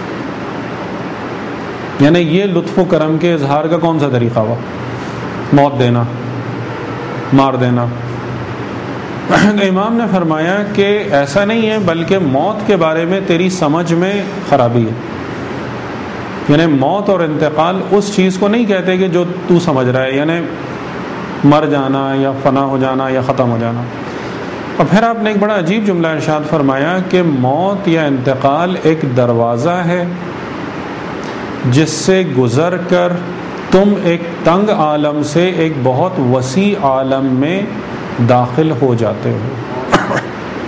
[SPEAKER 1] یعنی یہ لطف و کرم کے اظہار کا کون سا طریقہ ہوا؟ موت دینا، مار دینا۔ امام نے فرمایا کہ ایسا نہیں ہے، بلکہ موت کے بارے میں تیری سمجھ میں خرابی ہے، یعنی موت اور انتقال اس چیز کو نہیں کہتے کہ جو تو سمجھ رہا ہے، یعنی مر جانا یا فنا ہو جانا یا ختم ہو جانا۔ اور پھر آپ نے ایک بڑا عجیب جملہ ارشاد فرمایا کہ موت یا انتقال ایک دروازہ ہے جس سے گزر کر تم ایک تنگ عالم سے ایک بہت وسیع عالم میں داخل ہو جاتے ہو۔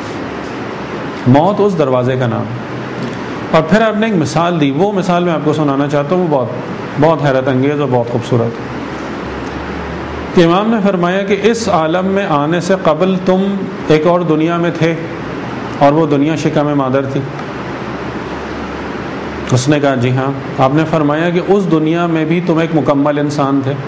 [SPEAKER 1] موت اس دروازے کا نام ہے۔ اور پھر آپ نے ایک مثال دی، وہ مثال میں آپ کو سنانا چاہتا ہوں، وہ بہت حیرت انگیز اور بہت خوبصورت، کہ امام نے فرمایا کہ اس عالم میں آنے سے قبل تم ایک اور دنیا میں تھے، اور وہ دنیا شکم مادر تھی۔ اس نے کہا جی ہاں۔ آپ نے فرمایا کہ اس دنیا میں بھی تم ایک مکمل انسان تھے،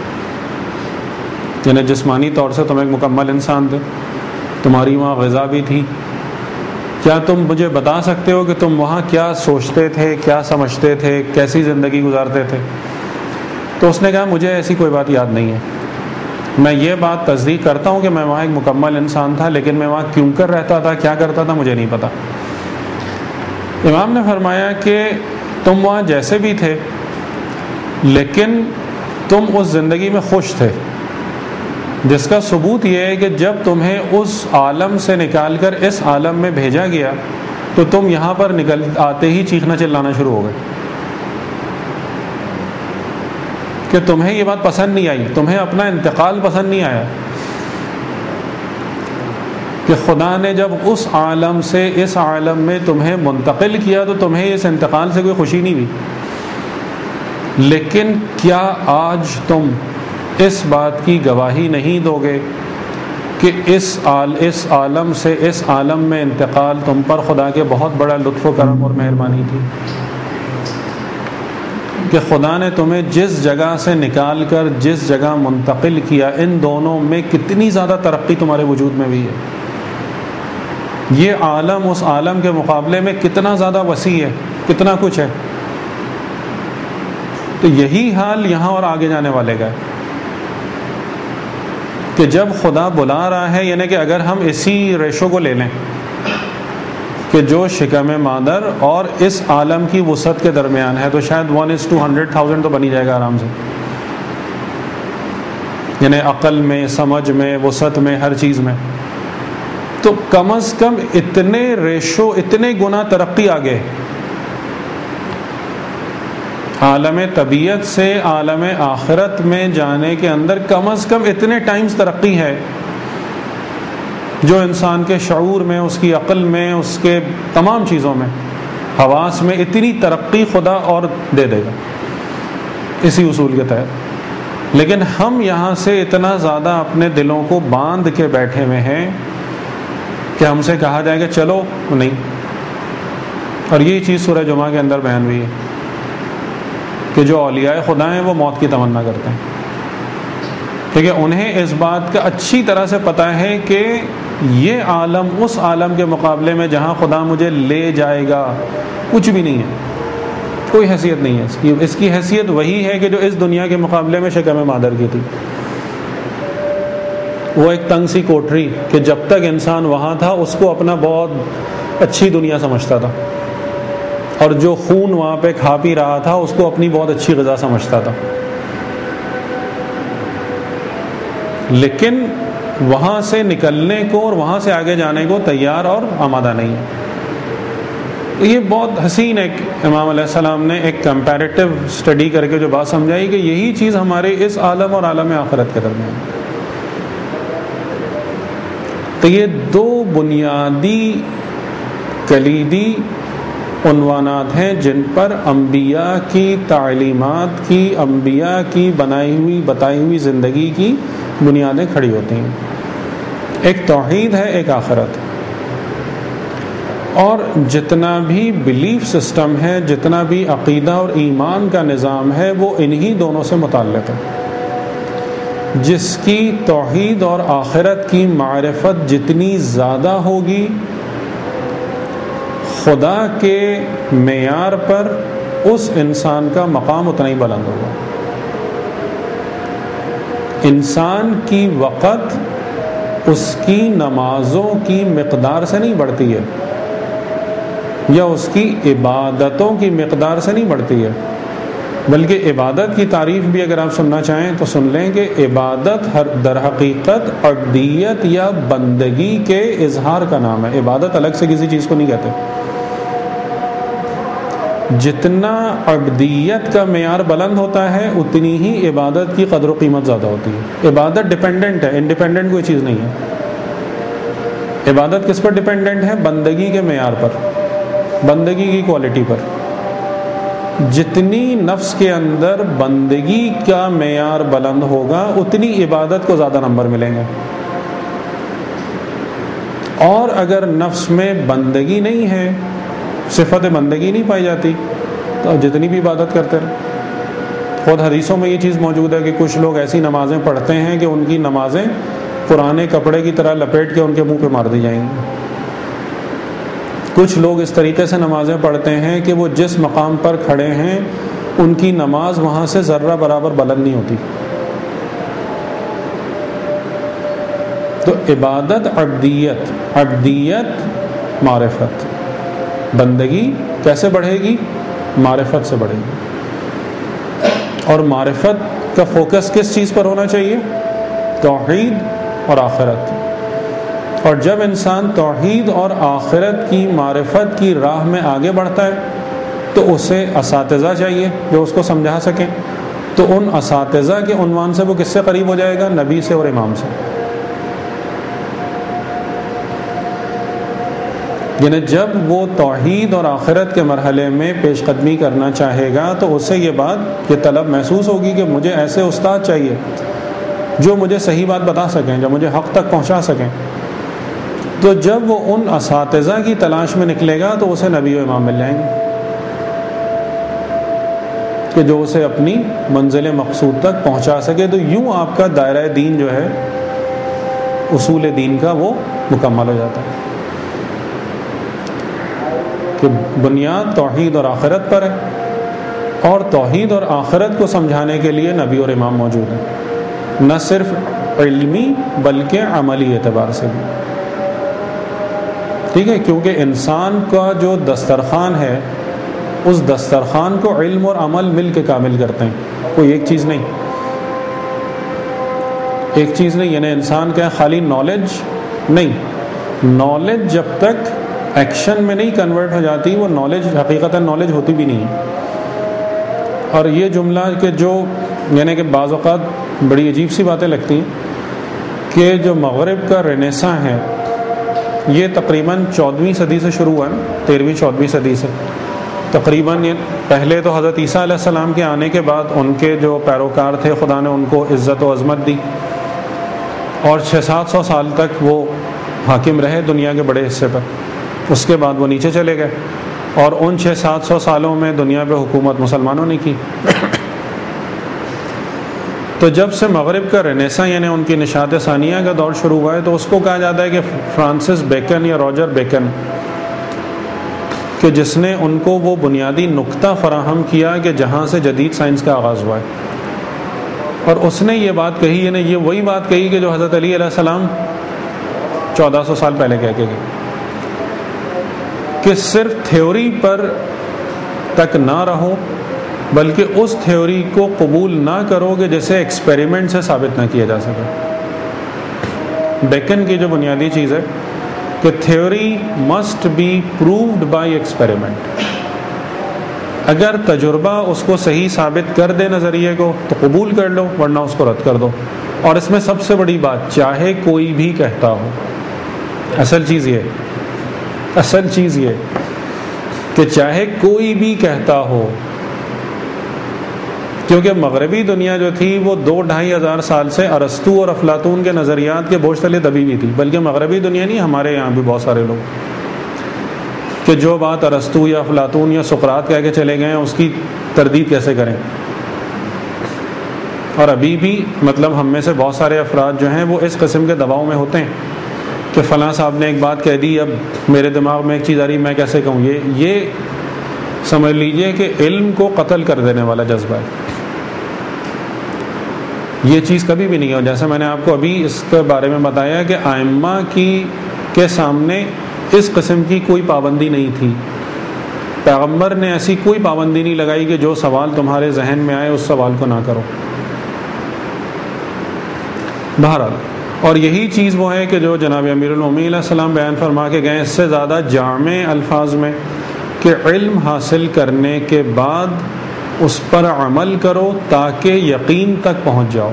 [SPEAKER 1] یعنی جسمانی طور سے تم ایک مکمل انسان تھے، تمہاری وہاں غذا بھی تھی۔ کیا تم مجھے بتا سکتے ہو کہ تم وہاں کیا سوچتے تھے، کیا سمجھتے تھے، کیسی زندگی گزارتے تھے؟ تو اس نے کہا مجھے ایسی کوئی بات یاد نہیں ہے، میں یہ بات تصدیق کرتا ہوں کہ میں وہاں ایک مکمل انسان تھا، لیکن میں وہاں کیوں کر رہتا تھا، کیا کرتا تھا، مجھے نہیں پتا۔ امام نے فرمایا کہ تم وہاں جیسے بھی تھے، لیکن تم اس زندگی میں خوش تھے، جس کا ثبوت یہ ہے کہ جب تمہیں اس عالم سے نکال کر اس عالم میں بھیجا گیا تو تم یہاں پر نکل آتے ہی چیخنا چلانا شروع ہو گئے کہ تمہیں یہ بات پسند نہیں آئی، تمہیں اپنا انتقال پسند نہیں آیا، کہ خدا نے جب اس عالم سے اس عالم میں تمہیں منتقل کیا تو تمہیں اس انتقال سے کوئی خوشی نہیں ہوئی، لیکن کیا آج تم اس بات کی گواہی نہیں دو گے کہ اس عالم سے اس عالم میں انتقال تم پر خدا کے بہت بڑا لطف و کرم اور مہربانی تھی، کہ خدا نے تمہیں جس جگہ سے نکال کر جس جگہ منتقل کیا، ان دونوں میں کتنی زیادہ ترقی تمہارے وجود میں بھی ہے، یہ عالم اس عالم کے مقابلے میں کتنا زیادہ وسیع ہے، کتنا کچھ ہے۔ تو یہی حال یہاں اور آگے جانے والے کا ہے کہ جب خدا بلا رہا ہے، یعنی کہ اگر ہم اسی ریشو کو لے لیں کہ جو شکم مادر اور اس عالم کی وسعت کے درمیان ہے، تو شاید 1:100,000 تو بنی جائے گا آرام سے، یعنی عقل میں، سمجھ میں، وسعت میں، ہر چیز میں، تو کم از کم اتنے ریشو، اتنے گنا ترقی آگے عالم طبیعت سے عالم آخرت میں جانے کے اندر کم از کم اتنے ٹائمز ترقی ہے جو انسان کے شعور میں، اس کی عقل میں، اس کے تمام چیزوں میں، حواس میں، اتنی ترقی خدا اور دے دے گا اسی اصول کے تحت۔ لیکن ہم یہاں سے اتنا زیادہ اپنے دلوں کو باندھ کے بیٹھے ہوئے ہیں کہ ہم سے کہا جائے کہ چلو نہیں، اور یہی چیز سورہ جمعہ کے اندر بیان ہوئی ہے کہ جو اولیاء خدا ہیں وہ موت کی تمنا کرتے ہیں، کیونکہ انہیں اس بات کا اچھی طرح سے پتہ ہے کہ یہ عالم اس عالم کے مقابلے میں جہاں خدا مجھے لے جائے گا کچھ بھی نہیں ہے، کوئی حیثیت نہیں ہے اس کی حیثیت وہی ہے کہ جو اس دنیا کے مقابلے میں شکم مادر کی تھی، وہ ایک تنگ سی کوٹری کہ جب تک انسان وہاں تھا اس کو اپنا بہت اچھی دنیا سمجھتا تھا، اور جو خون وہاں پہ کھا پی رہا تھا اس کو اپنی بہت اچھی غذا سمجھتا تھا، لیکن وہاں سے نکلنے کو اور وہاں سے آگے جانے کو تیار اور آمادہ نہیں ہے۔ یہ بہت حسین ایک امام علیہ السلام نے ایک کمپیریٹیو اسٹڈی کر کے جو بات سمجھائی کہ یہی چیز ہمارے اس عالم اور عالم آخرت کے درمیان ہے۔ تو یہ دو بنیادی کلیدی عنوانات ہیں جن پر انبیاء کی تعلیمات کی، انبیاء کی بتائی ہوئی زندگی کی بنیادیں کھڑی ہوتی ہیں، ایک توحید ہے، ایک آخرت، اور جتنا بھی بلیف سسٹم ہے، جتنا بھی عقیدہ اور ایمان کا نظام ہے وہ انہی دونوں سے متعلق ہے۔ جس کی توحید اور آخرت کی معرفت جتنی زیادہ ہوگی، خدا کے معیار پر اس انسان کا مقام اتنا ہی بلند ہوگا۔ انسان کی وقت اس کی نمازوں کی مقدار سے نہیں بڑھتی ہے، یا اس کی عبادتوں کی مقدار سے نہیں بڑھتی ہے، بلکہ عبادت کی تعریف بھی اگر آپ سننا چاہیں تو سن لیں کہ عبادت در حقیقت عبدیت یا بندگی کے اظہار کا نام ہے۔ عبادت الگ سے کسی چیز کو نہیں کہتے۔ جتنا عبدیت کا معیار بلند ہوتا ہے اتنی ہی عبادت کی قدر و قیمت زیادہ ہوتی ہے۔ عبادت ڈیپینڈنٹ ہے، انڈیپینڈنٹ کوئی چیز نہیں ہے۔ عبادت کس پر ڈیپینڈنٹ ہے؟ بندگی کے معیار پر، بندگی کی کوالٹی پر۔ جتنی نفس کے اندر بندگی کا معیار بلند ہوگا اتنی عبادت کو زیادہ نمبر ملیں گے، اور اگر نفس میں بندگی نہیں ہے، صفت بندگی نہیں پائی جاتی، تو جتنی بھی عبادت کرتے رہے۔ خود حدیثوں میں یہ چیز موجود ہے کہ کچھ لوگ ایسی نمازیں پڑھتے ہیں کہ ان کی نمازیں پرانے کپڑے کی طرح لپیٹ کے ان کے منہ پہ مار دی جائیں گی۔ کچھ لوگ اس طریقے سے نمازیں پڑھتے ہیں کہ وہ جس مقام پر کھڑے ہیں ان کی نماز وہاں سے ذرہ برابر بلند نہیں ہوتی۔ تو عبادت عبدیت، عبدیت معرفت، بندگی کیسے بڑھے گی؟ معرفت سے بڑھے گی۔ اور معرفت کا فوکس کس چیز پر ہونا چاہیے؟ توحید اور آخرت۔ اور جب انسان توحید اور آخرت کی معرفت کی راہ میں آگے بڑھتا ہے تو اسے اساتذہ چاہیے جو اس کو سمجھا سکیں، تو ان اساتذہ کے عنوان سے وہ کس سے قریب ہو جائے گا؟ نبی سے اور امام سے. یعنی جب وہ توحید اور آخرت کے مرحلے میں پیش قدمی کرنا چاہے گا تو اسے یہ طلب محسوس ہوگی کہ مجھے ایسے استاد چاہیے جو مجھے صحیح بات بتا سکیں، جو مجھے حق تک پہنچا سکیں. تو جب وہ ان اساتذہ کی تلاش میں نکلے گا تو اسے نبی و امام مل جائیں گے کہ جو اسے اپنی منزل مقصود تک پہنچا سکے. تو یوں آپ کا دائرہ دین جو ہے اصول دین کا وہ مکمل ہو جاتا ہے کہ بنیاد توحید اور آخرت پر ہے، اور توحید اور آخرت کو سمجھانے کے لیے نبی اور امام موجود ہیں، نہ صرف علمی بلکہ عملی اعتبار سے بھی. ٹھیک ہے، کیونکہ انسان کا جو دسترخوان ہے اس دسترخوان کو علم اور عمل مل کے کامل کرتے ہیں، کوئی ایک چیز نہیں. ایک چیز نہیں، یعنی انسان کا خالی نالج نہیں، نالج جب تک ایکشن میں نہیں کنورٹ ہو جاتی وہ نالج حقیقتاً نالج ہوتی بھی نہیں ہے. اور یہ جملہ کہ جو یعنی کہ بعض اوقات بڑی عجیب سی باتیں لگتی ہیں کہ جو مغرب کا رینیساں ہے یہ تقریباً 14ویں صدی سے شروع ہوا ہے، 13ویں 14ویں صدی سے تقریباً. پہلے تو حضرت عیسیٰ علیہ السلام کے آنے کے بعد ان کے جو پیروکار تھے خدا نے ان کو عزت و عظمت دی اور 600-700 سال تک وہ حاکم رہے دنیا کے بڑے حصے پر. اس کے بعد وہ نیچے چلے گئے اور ان 600-700 سالوں میں دنیا پہ حکومت مسلمانوں نے کی. تو جب سے مغرب کا رینیساں یعنی ان کی نشاط ثانیہ کا دور شروع ہوا ہے تو اس کو کہا جاتا ہے کہ فرانسس بیکن یا روجر بیکن، کہ جس نے ان کو وہ بنیادی نقطہ فراہم کیا کہ جہاں سے جدید سائنس کا آغاز ہوا ہے. اور اس نے یہ بات کہی، یعنی یہ وہی بات کہی کہ جو حضرت علی علیہ السلام 1400 سال پہلے کہہ کے گئے کہ صرف تھیوری پر تک نہ رہو بلکہ اس تھیوری کو قبول نہ کرو کہ جسے ایکسپیریمنٹ سے ثابت نہ کیا جا سکے. بیکن کی جو بنیادی چیز ہے کہ theory must be proved by experiment. اگر تجربہ اس کو صحیح ثابت کر دے نظریے کو تو قبول کر لو ورنہ اس کو رد کر دو. اور اس میں سب سے بڑی بات چاہے کوئی بھی کہتا ہو، اصل چیز یہ کہ چاہے کوئی بھی کہتا ہو، کیونکہ مغربی دنیا جو تھی وہ 2-2.5 ہزار سال سے ارسطو اور افلاطون کے نظریات کے بوجھ تلے دبی ہوئی تھی. بلکہ مغربی دنیا نہیں، ہمارے یہاں بھی بہت سارے لوگ کہ جو بات ارسطو یا افلاطون یا سقراط کہہ کے چلے گئے ہیں اس کی تردید کیسے کریں. اور ابھی بھی مطلب ہم میں سے بہت سارے افراد جو ہیں وہ اس قسم کے دباؤ میں ہوتے ہیں کہ فلاں صاحب نے ایک بات کہہ دی، اب میرے دماغ میں ایک چیز آ رہی میں کیسے کہوں. یہ سمجھ لیجئے کہ علم کو قتل کر دینے والا جذبہ ہے. یہ چیز کبھی بھی نہیں ہے. جیسے میں نے آپ کو ابھی اس کے بارے میں بتایا کہ ائمہ کے سامنے اس قسم کی کوئی پابندی نہیں تھی. پیغمبر نے ایسی کوئی پابندی نہیں لگائی کہ جو سوال تمہارے ذہن میں آئے اس سوال کو نہ کرو. بہرحال اور یہی چیز وہ ہے کہ جو جناب امیر المومنین علیہ السلام بیان فرما کے گئے، اس سے زیادہ جامع الفاظ میں کہ علم حاصل کرنے کے بعد اس پر عمل کرو تاکہ یقین تک پہنچ جاؤ.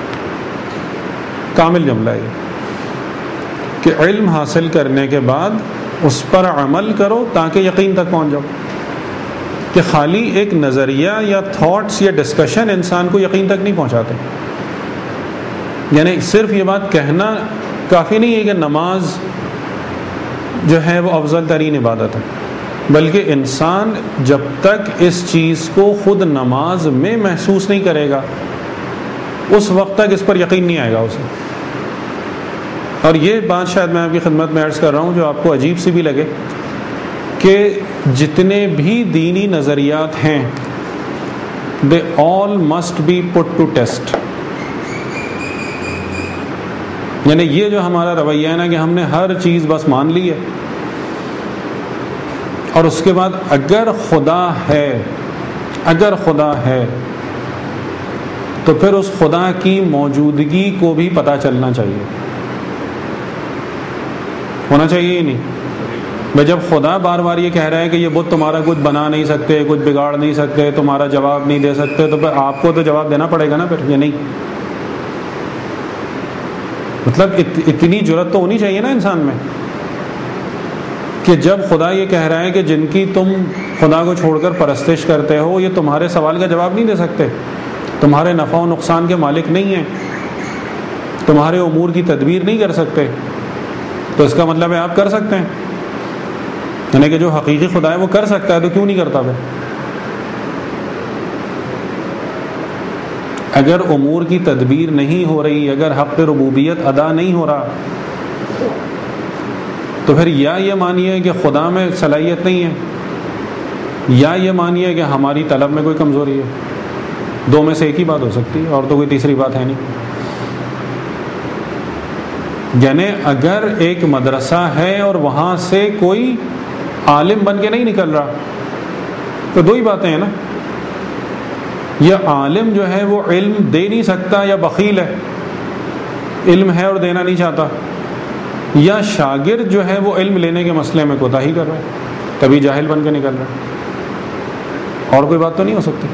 [SPEAKER 1] کامل جملہ ہے کہ علم حاصل کرنے کے بعد اس پر عمل کرو تاکہ یقین تک پہنچ جاؤ. کہ خالی ایک نظریہ یا تھاٹس یا ڈسکشن انسان کو یقین تک نہیں پہنچاتے. یعنی صرف یہ بات کہنا کافی نہیں ہے کہ نماز جو ہے وہ افضل ترین عبادت ہے، بلکہ انسان جب تک اس چیز کو خود نماز میں محسوس نہیں کرے گا اس وقت تک اس پر یقین نہیں آئے گا اسے. اور یہ بات شاید میں آپ کی خدمت میں عرض کر رہا ہوں جو آپ کو عجیب سی بھی لگے کہ جتنے بھی دینی نظریات ہیں they all must be put to test. یعنی یہ جو ہمارا رویہ ہے نا کہ ہم نے ہر چیز بس مان لی ہے اور اس کے بعد اگر خدا ہے تو پھر اس خدا کی موجودگی کو بھی پتہ چلنا چاہیے. ہونا چاہیے ہی نہیں. میں جب خدا بار بار یہ کہہ رہا ہے کہ یہ بت تمہارا کچھ بنا نہیں سکتے، کچھ بگاڑ نہیں سکتے، تمہارا جواب نہیں دے سکتے، تو پھر آپ کو تو جواب دینا پڑے گا نا پھر، یہ نہیں، مطلب اتنی جرأت تو ہونی چاہیے نا انسان میں کہ جب خدا یہ کہہ رہا ہے کہ جن کی تم خدا کو چھوڑ کر پرستش کرتے ہو یہ تمہارے سوال کا جواب نہیں دے سکتے، تمہارے نفع و نقصان کے مالک نہیں ہیں، تمہارے امور کی تدبیر نہیں کر سکتے، تو اس کا مطلب ہے آپ کر سکتے ہیں، یعنی کہ جو حقیقی خدا ہے وہ کر سکتا ہے تو کیوں نہیں کرتا پھر؟ اگر امور کی تدبیر نہیں ہو رہی، اگر حق ربوبیت ادا نہیں ہو رہا، تو پھر یا یہ مانیے کہ خدا میں صلاحیت نہیں ہے، یا یہ مانیے کہ ہماری طلب میں کوئی کمزوری ہے، دو میں سے ایک ہی بات ہو سکتی ہے، اور تو کوئی تیسری بات ہے نہیں۔ یعنی اگر ایک مدرسہ ہے اور وہاں سے کوئی عالم بن کے نہیں نکل رہا تو دو ہی باتیں ہیں نا، یا عالم جو ہے وہ علم دے نہیں سکتا یا بخیل ہے، علم ہے اور دینا نہیں چاہتا، یا شاگرد جو ہے وہ علم لینے کے مسئلے میں کوتاہی کر رہا ہے، کبھی جاہل بن کے نکل رہا ہے، اور کوئی بات تو نہیں ہو سکتی۔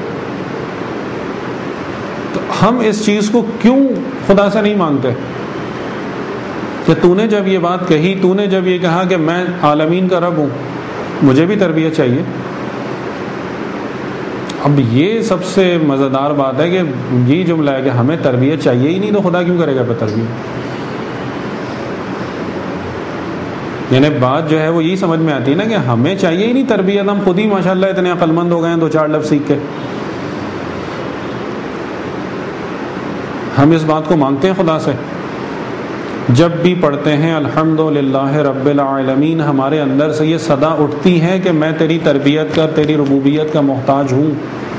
[SPEAKER 1] تو ہم اس چیز کو کیوں خدا سے نہیں مانگتے کہ تو نے جب یہ بات کہی، تو نے جب یہ کہا کہ میں عالمین کا رب ہوں، مجھے بھی تربیت چاہیے۔ اب یہ سب سے مزیدار بات ہے کہ یہ جملہ ہے کہ ہمیں تربیت چاہیے ہی نہیں تو خدا کیوں کرے گا پھر تربیت؟ یعنی بات جو ہے وہ یہی سمجھ میں آتی ہے نا کہ ہمیں چاہیے ہی نہیں تربیت، ہم خود ہی ماشاءاللہ اتنے عقل مند ہو گئے ہیں دو چار لفظ سیکھ کے۔ ہم اس بات کو مانگتے ہیں خدا سے، جب بھی پڑھتے ہیں الحمدللہ رب العالمین، ہمارے اندر سے یہ صدا اٹھتی ہے کہ میں تیری تربیت کا، تیری ربوبیت کا محتاج ہوں،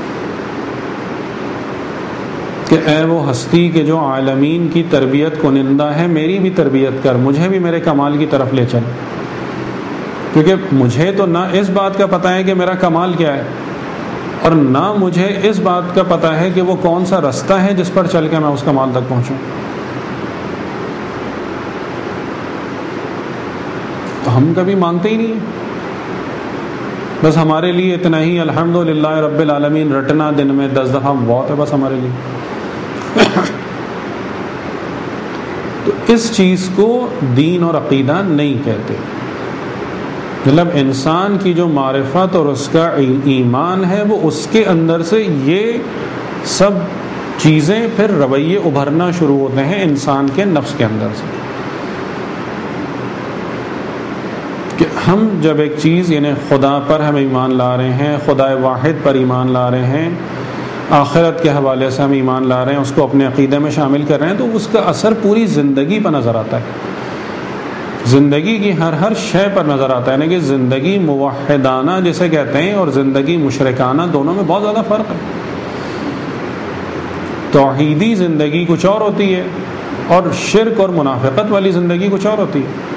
[SPEAKER 1] کہ اے وہ ہستی کہ جو عالمین کی تربیت کنندہ ہے، میری بھی تربیت کر، مجھے بھی میرے کمال کی طرف لے چل، کیونکہ مجھے تو نہ اس بات کا پتہ ہے کہ میرا کمال کیا ہے، اور نہ مجھے اس بات کا پتہ ہے کہ وہ کون سا رستہ ہے جس پر چل کے میں اس کمال تک پہنچوں۔ تو ہم کبھی مانگتے ہی نہیں ہیں، بس ہمارے لیے اتنا ہی الحمدللہ رب العالمین رٹنا دن میں 10 دفعہ بہت ہے بس ہمارے لیے۔ تو اس چیز کو دین اور عقیدہ نہیں کہتے، مطلب انسان کی جو معرفت اور اس کا ایمان ہے وہ اس کے اندر سے یہ سب چیزیں پھر رویے ابھرنا شروع ہوتے ہیں انسان کے نفس کے اندر سے، کہ ہم جب ایک چیز یعنی خدا پر ہم ایمان لا رہے ہیں، خدا واحد پر ایمان لا رہے ہیں، آخرت کے حوالے سے ہم ایمان لا رہے ہیں، اس کو اپنے عقیدے میں شامل کر رہے ہیں، تو اس کا اثر پوری زندگی پر نظر آتا ہے، زندگی کی ہر شے پر نظر آتا ہے، یعنی کہ زندگی موحدانہ جسے کہتے ہیں اور زندگی مشرکانہ، دونوں میں بہت زیادہ فرق ہے۔ توحیدی زندگی کچھ اور ہوتی ہے اور شرک اور منافقت والی زندگی کچھ اور ہوتی ہے،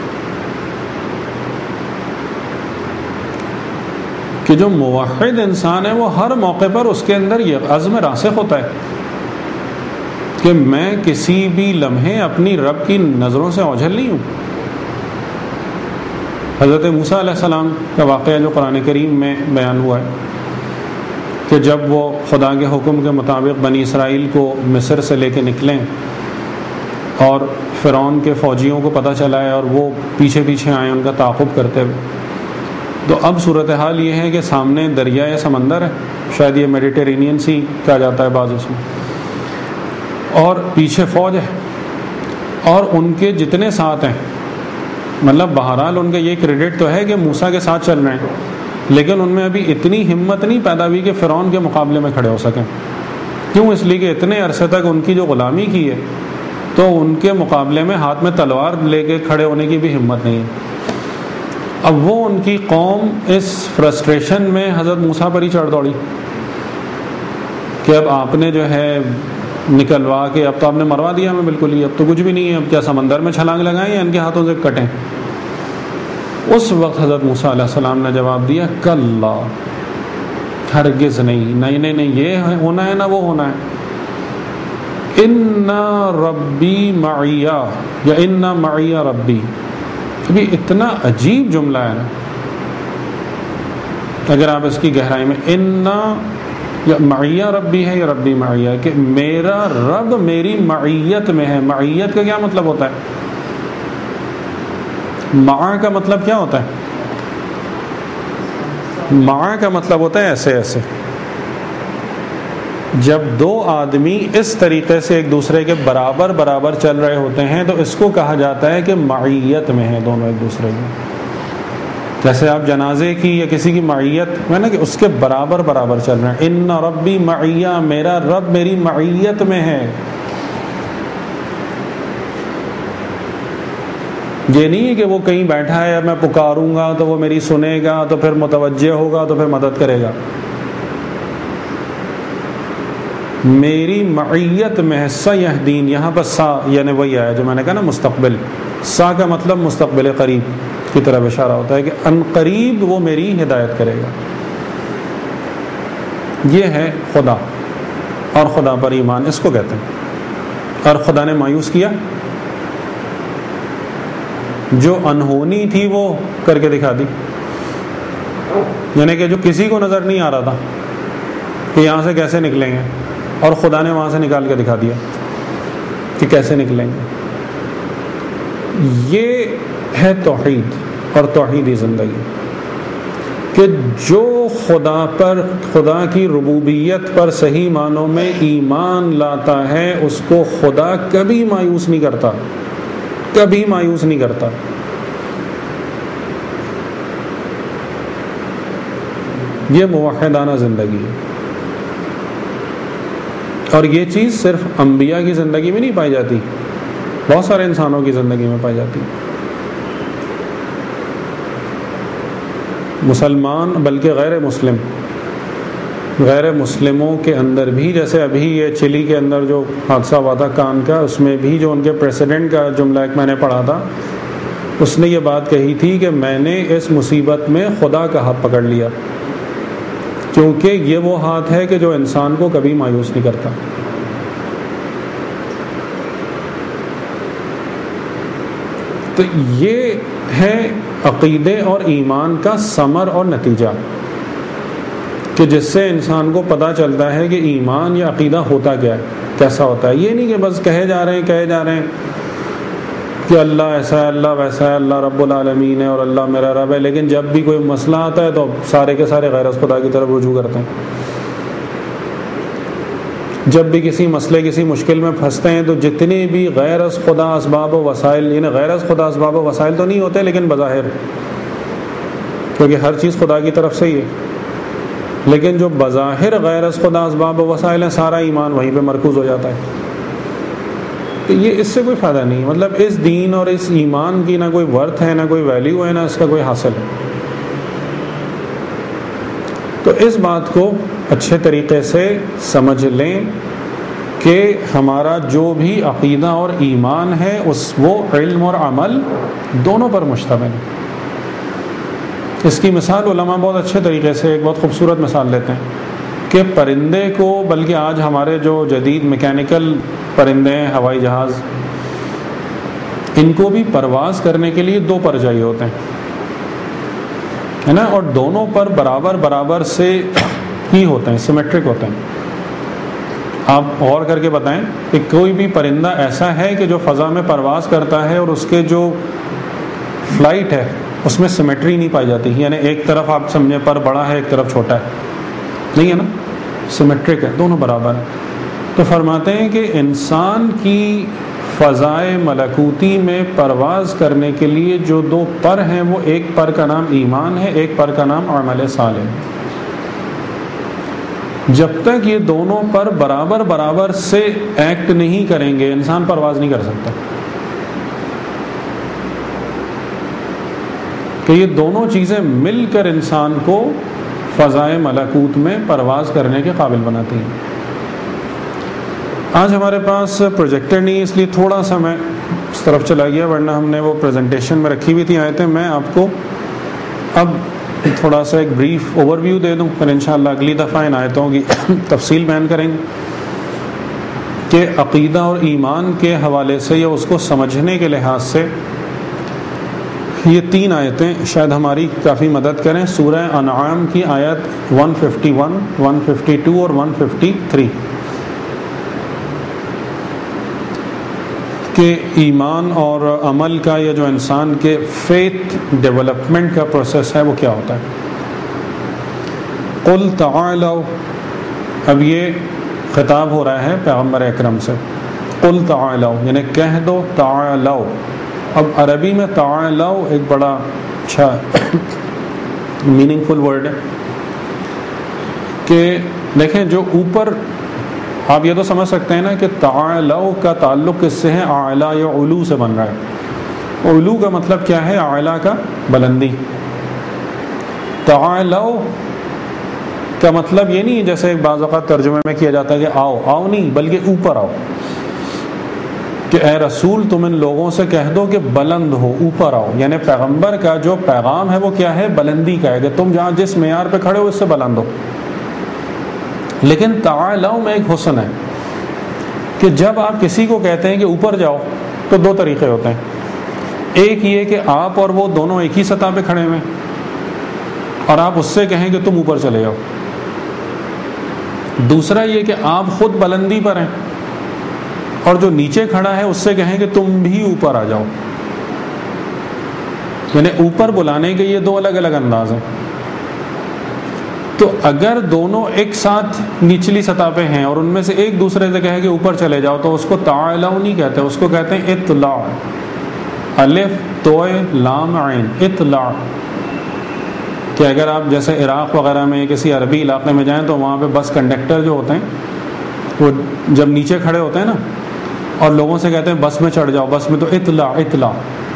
[SPEAKER 1] کہ جو موحد انسان ہے وہ ہر موقع پر اس کے اندر یہ عزم راسخ ہوتا ہے کہ میں کسی بھی لمحے اپنی رب کی نظروں سے اوجھل نہیں ہوں۔ حضرت موسیٰ علیہ السلام کا واقعہ جو قرآن کریم میں بیان ہوا ہے کہ جب وہ خدا کے حکم کے مطابق بنی اسرائیل کو مصر سے لے کے نکلیں اور فرعون کے فوجیوں کو پتہ چلا ہے اور وہ پیچھے پیچھے آئے ان کا تعاقب کرتے ہوئے، تو اب صورتحال یہ ہے کہ سامنے دریا یا سمندر ہے، شاید یہ میڈیٹرینین سی کہا جاتا ہے بعض اس میں، اور پیچھے فوج ہے اور ان کے جتنے ساتھ ہیں، مطلب بہرحال ان کا یہ کریڈٹ تو ہے کہ موسیٰ کے ساتھ چل رہے ہیں، لیکن ان میں ابھی اتنی ہمت نہیں پیدا ہوئی کہ فرعون کے مقابلے میں کھڑے ہو سکیں۔ کیوں؟ اس لیے کہ اتنے عرصے تک ان کی جو غلامی کی ہے تو ان کے مقابلے میں ہاتھ میں تلوار لے کے کھڑے ہونے کی بھی ہمت نہیں ہے۔ اب وہ ان کی قوم اس فرسٹریشن میں حضرت موسیٰ پر ہی چڑھ دوڑی کہ اب آپ نے جو ہے نکلوا کے اب تو آپ نے مروا دیا ہمیں بالکل ہی، اب تو کچھ بھی نہیں ہے، اب کیا سمندر میں چھلانگ لگائیں یا ان کے ہاتھوں سے کٹیں؟ اس وقت حضرت موسیٰ علیہ السلام نے جواب دیا کلا، ہرگز نہیں، نہیں یہ ہونا ہے نہ وہ ہونا ہے، ان ربی معیہ یا ان معیہ ربی، ابھی اتنا عجیب جملہ ہے نا اگر آپ اس کی گہرائی میں، انا یا معیہ ربی ہے یا ربی معیہ، کہ میرا رب میری معیت میں ہے. معیت کا کیا مطلب ہوتا ہے؟ مع کا مطلب کیا ہوتا ہے؟ مع کا مطلب ہوتا ہے ایسے ایسے. جب دو آدمی اس طریقے سے ایک دوسرے کے برابر برابر چل رہے ہوتے ہیں تو اس کو کہا جاتا ہے کہ معیت میں ہیں دونوں ایک دوسرے کے. جیسے آپ جنازے کی یا کسی کی معیت میں نا کہ اس کے برابر برابر چل رہے ہیں. ان ربی معیہ، میرا رب میری معیت میں ہے. یہ نہیں ہے کہ وہ کہیں بیٹھا ہے، میں پکاروں گا تو وہ میری سنے گا تو پھر متوجہ ہوگا تو پھر مدد کرے گا. میری معیت میں ہے. سیہدین، یہاں پر سا یعنی وہی آیا جو میں نے کہا نا مستقبل. سا کا مطلب مستقبل قریب کی طرف اشارہ ہوتا ہے کہ ان قریب وہ میری ہدایت کرے گا. یہ ہے خدا اور خدا پر ایمان اس کو کہتے ہیں. اور خدا نے مایوس کیا، جو انہونی تھی وہ کر کے دکھا دی. یعنی کہ جو کسی کو نظر نہیں آ رہا تھا کہ یہاں سے کیسے نکلیں گے، اور خدا نے وہاں سے نکال کے دکھا دیا کہ کیسے نکلیں گے. یہ ہے توحید اور توحیدی زندگی، کہ جو خدا پر، خدا کی ربوبیت پر صحیح معنوں میں ایمان لاتا ہے اس کو خدا کبھی مایوس نہیں کرتا، کبھی مایوس نہیں کرتا. یہ موحدانہ زندگی ہے. اور یہ چیز صرف انبیاء کی زندگی میں نہیں پائی جاتی، بہت سارے انسانوں کی زندگی میں پائی جاتی. مسلمان بلکہ غیر مسلموں کے اندر بھی، جیسے ابھی یہ چلی کے اندر جو حادثہ ہوا تھا کان کا، اس میں بھی جو ان کے پریسیڈنٹ کا جملہ ایک میں نے پڑھا تھا، اس نے یہ بات کہی تھی کہ میں نے اس مصیبت میں خدا کا ہاتھ پکڑ لیا، کیونکہ یہ وہ ہاتھ ہے کہ جو انسان کو کبھی مایوس نہیں کرتا. تو یہ ہے عقیدے اور ایمان کا ثمر اور نتیجہ، کہ جس سے انسان کو پتہ چلتا ہے کہ ایمان یا عقیدہ ہوتا کیا ہے، کیسا ہوتا ہے. یہ نہیں کہ بس کہے جا رہے ہیں کہ اللہ ایسا ہے، اللہ ویسا ہے، اللہ رب العالمین ہے اور اللہ میرا رب ہے، لیکن جب بھی کوئی مسئلہ آتا ہے تو سارے کے سارے غیر خدا کی طرف رجوع کرتے ہیں. جب بھی کسی مسئلے کسی مشکل میں پھنستے ہیں تو جتنے بھی غیر از خدا اسباب و وسائل، یعنی غیر از خدا اسباب و وسائل تو نہیں ہوتے لیکن بظاہر، کیونکہ ہر چیز خدا کی طرف سے ہی ہے، لیکن جو بظاہر غیر از خدا اسباب و وسائل ہیں سارا ایمان وہیں پہ مرکوز ہو جاتا ہے. تو یہ اس سے کوئی فائدہ نہیں، مطلب اس دین اور اس ایمان کی نہ کوئی ورتھ ہے، نہ کوئی ویلیو ہے، نہ اس کا کوئی حاصل ہے. تو اس بات کو اچھے طریقے سے سمجھ لیں کہ ہمارا جو بھی عقیدہ اور ایمان ہے وہ علم اور عمل دونوں پر مشتمل ہے. اس کی مثال علماء بہت اچھے طریقے سے ایک بہت خوبصورت مثال لیتے ہیں کہ پرندے کو، بلکہ آج ہمارے جو جدید میکینیکل پرندے ہیں، ہوائی جہاز، ان کو بھی پرواز کرنے کے لیے دو پر چاہیے ہوتے ہیں، ہے نا، اور دونوں پر برابر برابر سے ہی ہوتے ہیں، سیمیٹرک ہوتے ہیں. آپ غور کر کے بتائیں کہ کوئی بھی پرندہ ایسا ہے کہ جو فضا میں پرواز کرتا ہے اور اس کے جو فلائٹ ہے اس میں سیمیٹری نہیں پائی جاتی، یعنی ایک طرف آپ سمجھیں پر بڑا ہے ایک طرف چھوٹا ہے، نہیں ہے نا، سیمیٹرک ہے، دونوں برابر ہیں. تو فرماتے ہیں کہ انسان کی فضائے ملکوتی میں پرواز کرنے کے لیے جو دو پر ہیں، وہ ایک پر کا نام ایمان ہے، ایک پر کا نام عمل صالح. جب تک یہ دونوں پر برابر برابر سے ایکٹ نہیں کریں گے انسان پرواز نہیں کر سکتا. کہ یہ دونوں چیزیں مل کر انسان کو فضائے ملکوت میں پرواز کرنے کے قابل بناتی ہیں. آج ہمارے پاس پروجیکٹر نہیں، اس لیے تھوڑا سا میں اس طرف چلا گیا، ورنہ ہم نے وہ پریزنٹیشن میں رکھی ہوئی تھی آیتیں. میں آپ کو اب تھوڑا سا ایک بریف اوور ویو دے دوں، پھر انشاءاللہ اگلی دفعہ ان آیتوں کی تفصیل بیان کریں گے کہ عقیدہ اور ایمان کے حوالے سے یا اس کو سمجھنے کے لحاظ سے یہ 3 آیتیں شاید ہماری کافی مدد کریں. سورہ انعام کی آیت 151, 152 اور 153 کہ ایمان اور عمل کا یا جو انسان کے فیتھ ڈیولپمنٹ کا پروسیس ہے وہ کیا ہوتا ہے. قل تعالوا، اب یہ خطاب ہو رہا ہے پیغمبر اکرم سے. قل تعالوا یعنی کہہ دو تعالوا. اب عربی میں تعالوا ایک بڑا اچھا میننگ فل ورڈ ہے کہ دیکھیں جو اوپر آپ یہ تو سمجھ سکتے ہیں نا کہ تعالوا کا تعلق کس سے ہے؟ اعلیٰ یا علو سے بن رہا ہے. علو کا مطلب کیا ہے؟ اعلیٰ کا بلندی. تعالوا کا مطلب یہ نہیں جیسے بعض اوقات ترجمے میں کیا جاتا ہے کہ آؤ آؤ نہیں، بلکہ اوپر آؤ، کہ اے رسول تم ان لوگوں سے کہہ دو کہ بلند ہو، اوپر آؤ. یعنی پیغمبر کا جو پیغام ہے وہ کیا ہے؟ بلندی کا ہے کہ تم جہاں جس معیار پہ کھڑے ہو اس سے بلند ہو. لیکن تعالوا میں ایک حسن ہے کہ جب آپ کسی کو کہتے ہیں کہ اوپر جاؤ تو 2 طریقے ہوتے ہیں. ایک یہ کہ آپ اور وہ دونوں ایک ہی سطح پہ کھڑے ہوئے اور آپ اس سے کہیں کہ تم اوپر چلے جاؤ. دوسرا یہ کہ آپ خود بلندی پر ہیں اور جو نیچے کھڑا ہے اس سے کہیں کہ تم بھی اوپر آ جاؤ. یعنی اوپر بلانے کے یہ 2 الگ الگ انداز ہیں. تو اگر دونوں ایک ساتھ نچلی سطح پہ ہیں اور ان میں سے ایک دوسرے سے کہے کہ اوپر چلے جاؤ تو اس کو تعالوا نہیں کہتے، اس کو کہتے ہیں اطلاع. الف توئے لام عین، اطلاع. کہ اگر آپ جیسے عراق وغیرہ میں کسی عربی علاقے میں جائیں تو وہاں پہ بس کنڈکٹر جو ہوتے ہیں وہ جب نیچے کھڑے ہوتے ہیں نا اور لوگوں سے کہتے ہیں بس میں چڑھ جاؤ، بس میں، تو اطلاع اطلاع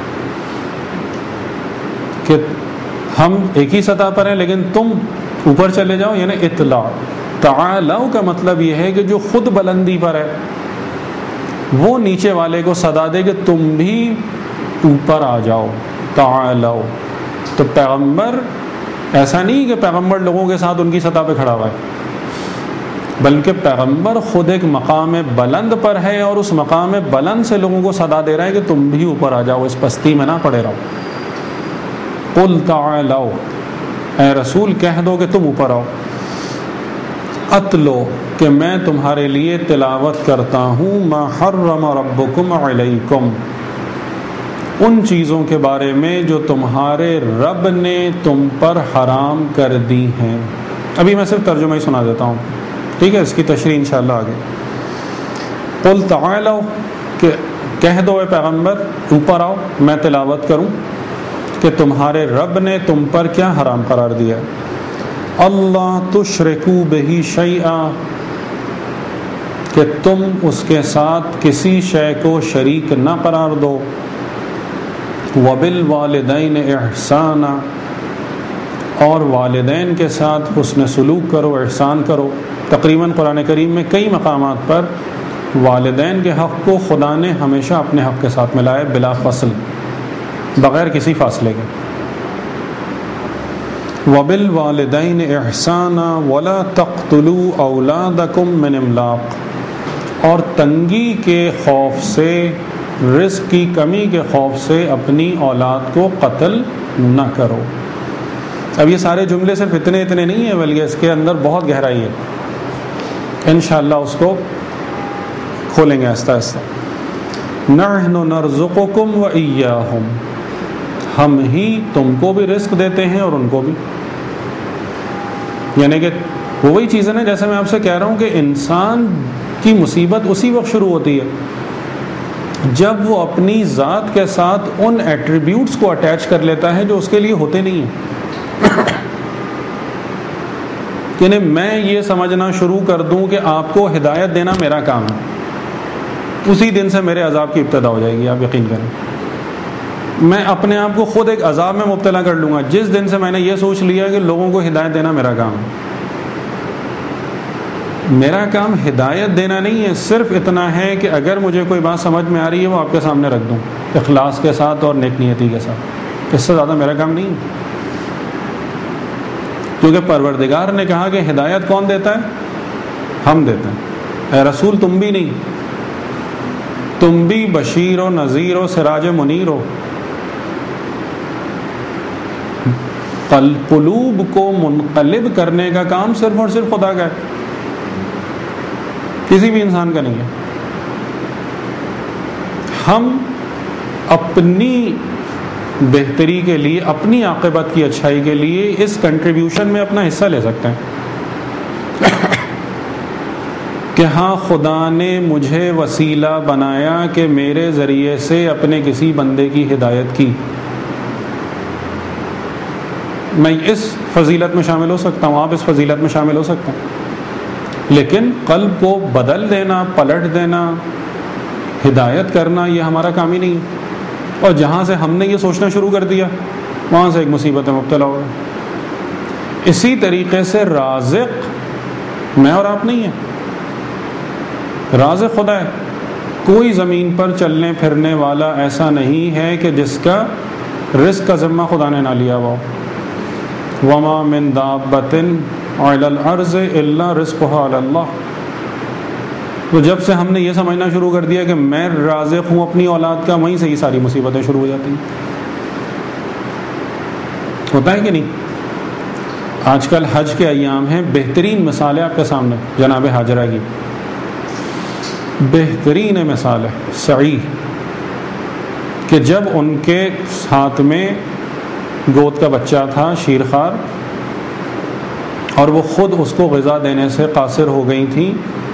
[SPEAKER 1] کہ ہم ایک ہی سطح پر ہیں لیکن تم اوپر چلے جاؤ، یعنی اطلاع. تعالوا کا مطلب یہ ہے کہ جو خود بلندی پر ہے وہ نیچے والے کو صدا دے کہ تم بھی اوپر آ جاؤ. تعالوا. تو پیغمبر ایسا نہیں کہ پیغمبر لوگوں کے ساتھ ان کی سطح پہ کھڑا ہوا ہے، بلکہ پیغمبر خود ایک مقام بلند پر ہے اور اس مقام بلند سے لوگوں کو صدا دے رہا ہے کہ تم بھی اوپر آ جاؤ، اس پستی میں نہ پڑے رہو. قل تعالوا، اے رسول کہہ دو کہ تم اوپر آؤ. اتلو کہ میں تمہارے لیے تلاوت کرتا ہوں ما حرم ربکم علیکم، ان چیزوں کے بارے میں جو تمہارے رب نے تم پر حرام کر دی ہیں. ابھی میں صرف ترجمہ ہی سنا دیتا ہوں، ٹھیک ہے، اس کی تشریح انشاءاللہ آگے. قل تعالوا کہ کہہ دو اے پیغمبر اوپر آؤ، میں تلاوت کروں کہ تمہارے رب نے تم پر کیا حرام قرار دیا. اللہ تشرکوا بہ شیئا کہ تم اس کے ساتھ کسی شے کو شریک نہ قرار دو. وبالوالدین احسانا اور والدین کے ساتھ حسن سلوک کرو، احسان کرو. تقریباً قرآن کریم میں کئی مقامات پر والدین کے حق کو خدا نے ہمیشہ اپنے حق کے ساتھ ملایا بلا فصل، بغیر کسی فاصلے کے. وبالوالدین احسانا ولا تقتلوا اولادکم من املاق، اور تنگی کے خوف سے، رزق کی کمی کے خوف سے اپنی اولاد کو قتل نہ کرو. اب یہ سارے جملے صرف اتنے نہیں ہیں، بلکہ اس کے اندر بہت گہرائی ہے. انشاءاللہ اس کو کھولیں گے آہستہ آہستہ. نحن نرزقکم وإیاہم، ہم ہی تم کو بھی رزق دیتے ہیں اور ان کو بھی. یعنی کہ وہی چیز ہے نا، جیسے میں آپ سے کہہ رہا ہوں کہ انسان کی مصیبت اسی وقت شروع ہوتی ہے جب وہ اپنی ذات کے ساتھ ان ایٹریبیوٹس کو اٹیچ کر لیتا ہے جو اس کے لیے ہوتے نہیں ہیں. یعنی میں یہ سمجھنا شروع کر دوں کہ آپ کو ہدایت دینا میرا کام ہے، اسی دن سے میرے عذاب کی ابتدا ہو جائے گی، آپ یقین کریں. میں اپنے آپ کو خود ایک عذاب میں مبتلا کر لوں گا جس دن سے میں نے یہ سوچ لیا کہ لوگوں کو ہدایت دینا میرا کام ہے. میرا کام ہدایت دینا نہیں ہے، صرف اتنا ہے کہ اگر مجھے کوئی بات سمجھ میں آ رہی ہے وہ آپ کے سامنے رکھ دوں اخلاص کے ساتھ اور نیک نیتی کے ساتھ. اس سے زیادہ میرا کام نہیں ہے، کیونکہ پروردگار نے کہا کہ ہدایت کون دیتا ہے؟ ہم دیتے ہیں. اے رسول تم بھی نہیں، تم بھی بشیر و نذیر و سراج منیر ہو. قلوب کو منقلب کرنے کا کام صرف اور صرف خدا کا ہے، کسی بھی انسان کا نہیں ہے. ہم اپنی بہتری کے لیے، اپنی عاقبت کی اچھائی کے لیے اس کنٹریبیوشن میں اپنا حصہ لے سکتے ہیں کہ ہاں خدا نے مجھے وسیلہ بنایا کہ میرے ذریعے سے اپنے کسی بندے کی ہدایت کی، میں اس فضیلت میں شامل ہو سکتا ہوں، آپ اس فضیلت میں شامل ہو سکتے ہیں. لیکن قلب کو بدل دینا، پلٹ دینا، ہدایت کرنا، یہ ہمارا کام ہی نہیں ہے. اور جہاں سے ہم نے یہ سوچنا شروع کر دیا وہاں سے ایک مصیبت میں مبتلا ہو گئے. اسی طریقے سے رازق میں اور آپ نہیں ہیں، رازق خدا ہے. کوئی زمین پر چلنے پھرنے والا ایسا نہیں ہے کہ جس کا رزق کا ذمہ خدا نے نہ لیا ہوا ہو. وما من دابۃ علی الارض الا رزقها علی اللہ. تو جب سے ہم نے یہ سمجھنا شروع کر دیا کہ میں رازق ہوں اپنی اولاد کا، وہیں سے یہ ساری مصیبتیں شروع ہو جاتی ہیں. ہوتا ہے کہ نہیں؟ آج کل حج کے ایام ہیں، بہترین مثال ہے آپ کے سامنے جناب ہاجرہ کی، بہترین مثال ہے سعی، کہ جب ان کے ہاتھ میں گود کا بچہ تھا شیرخوار، اور وہ خود اس کو غذا دینے سے قاصر ہو گئی تھیں،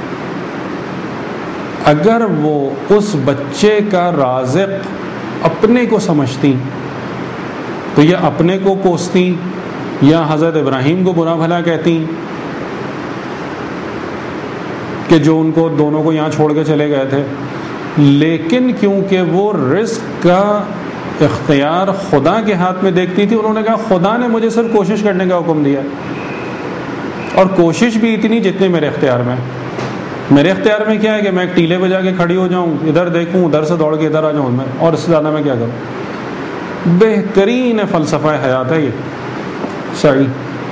[SPEAKER 1] اگر وہ اس بچے کا رازق اپنے کو سمجھتی تو یہ اپنے کو کوستی یا حضرت ابراہیم کو برا بھلا کہتی کہ جو ان کو دونوں کو یہاں چھوڑ کے چلے گئے تھے. لیکن کیونکہ وہ رزق کا اختیار خدا کے ہاتھ میں دیکھتی تھی، انہوں نے کہا خدا نے مجھے صرف کوشش کرنے کا حکم دیا، اور کوشش بھی اتنی جتنی میرے اختیار میں. میرے اختیار میں کیا ہے کہ میں ایک ٹیلے پہ جا کے کھڑی ہو جاؤں، ادھر دیکھوں، ادھر سے دوڑ کے ادھر آ جاؤں میں، اور اس سے زیادہ میں کیا کروں. بہترین فلسفہ حیات ہے یہ سعی.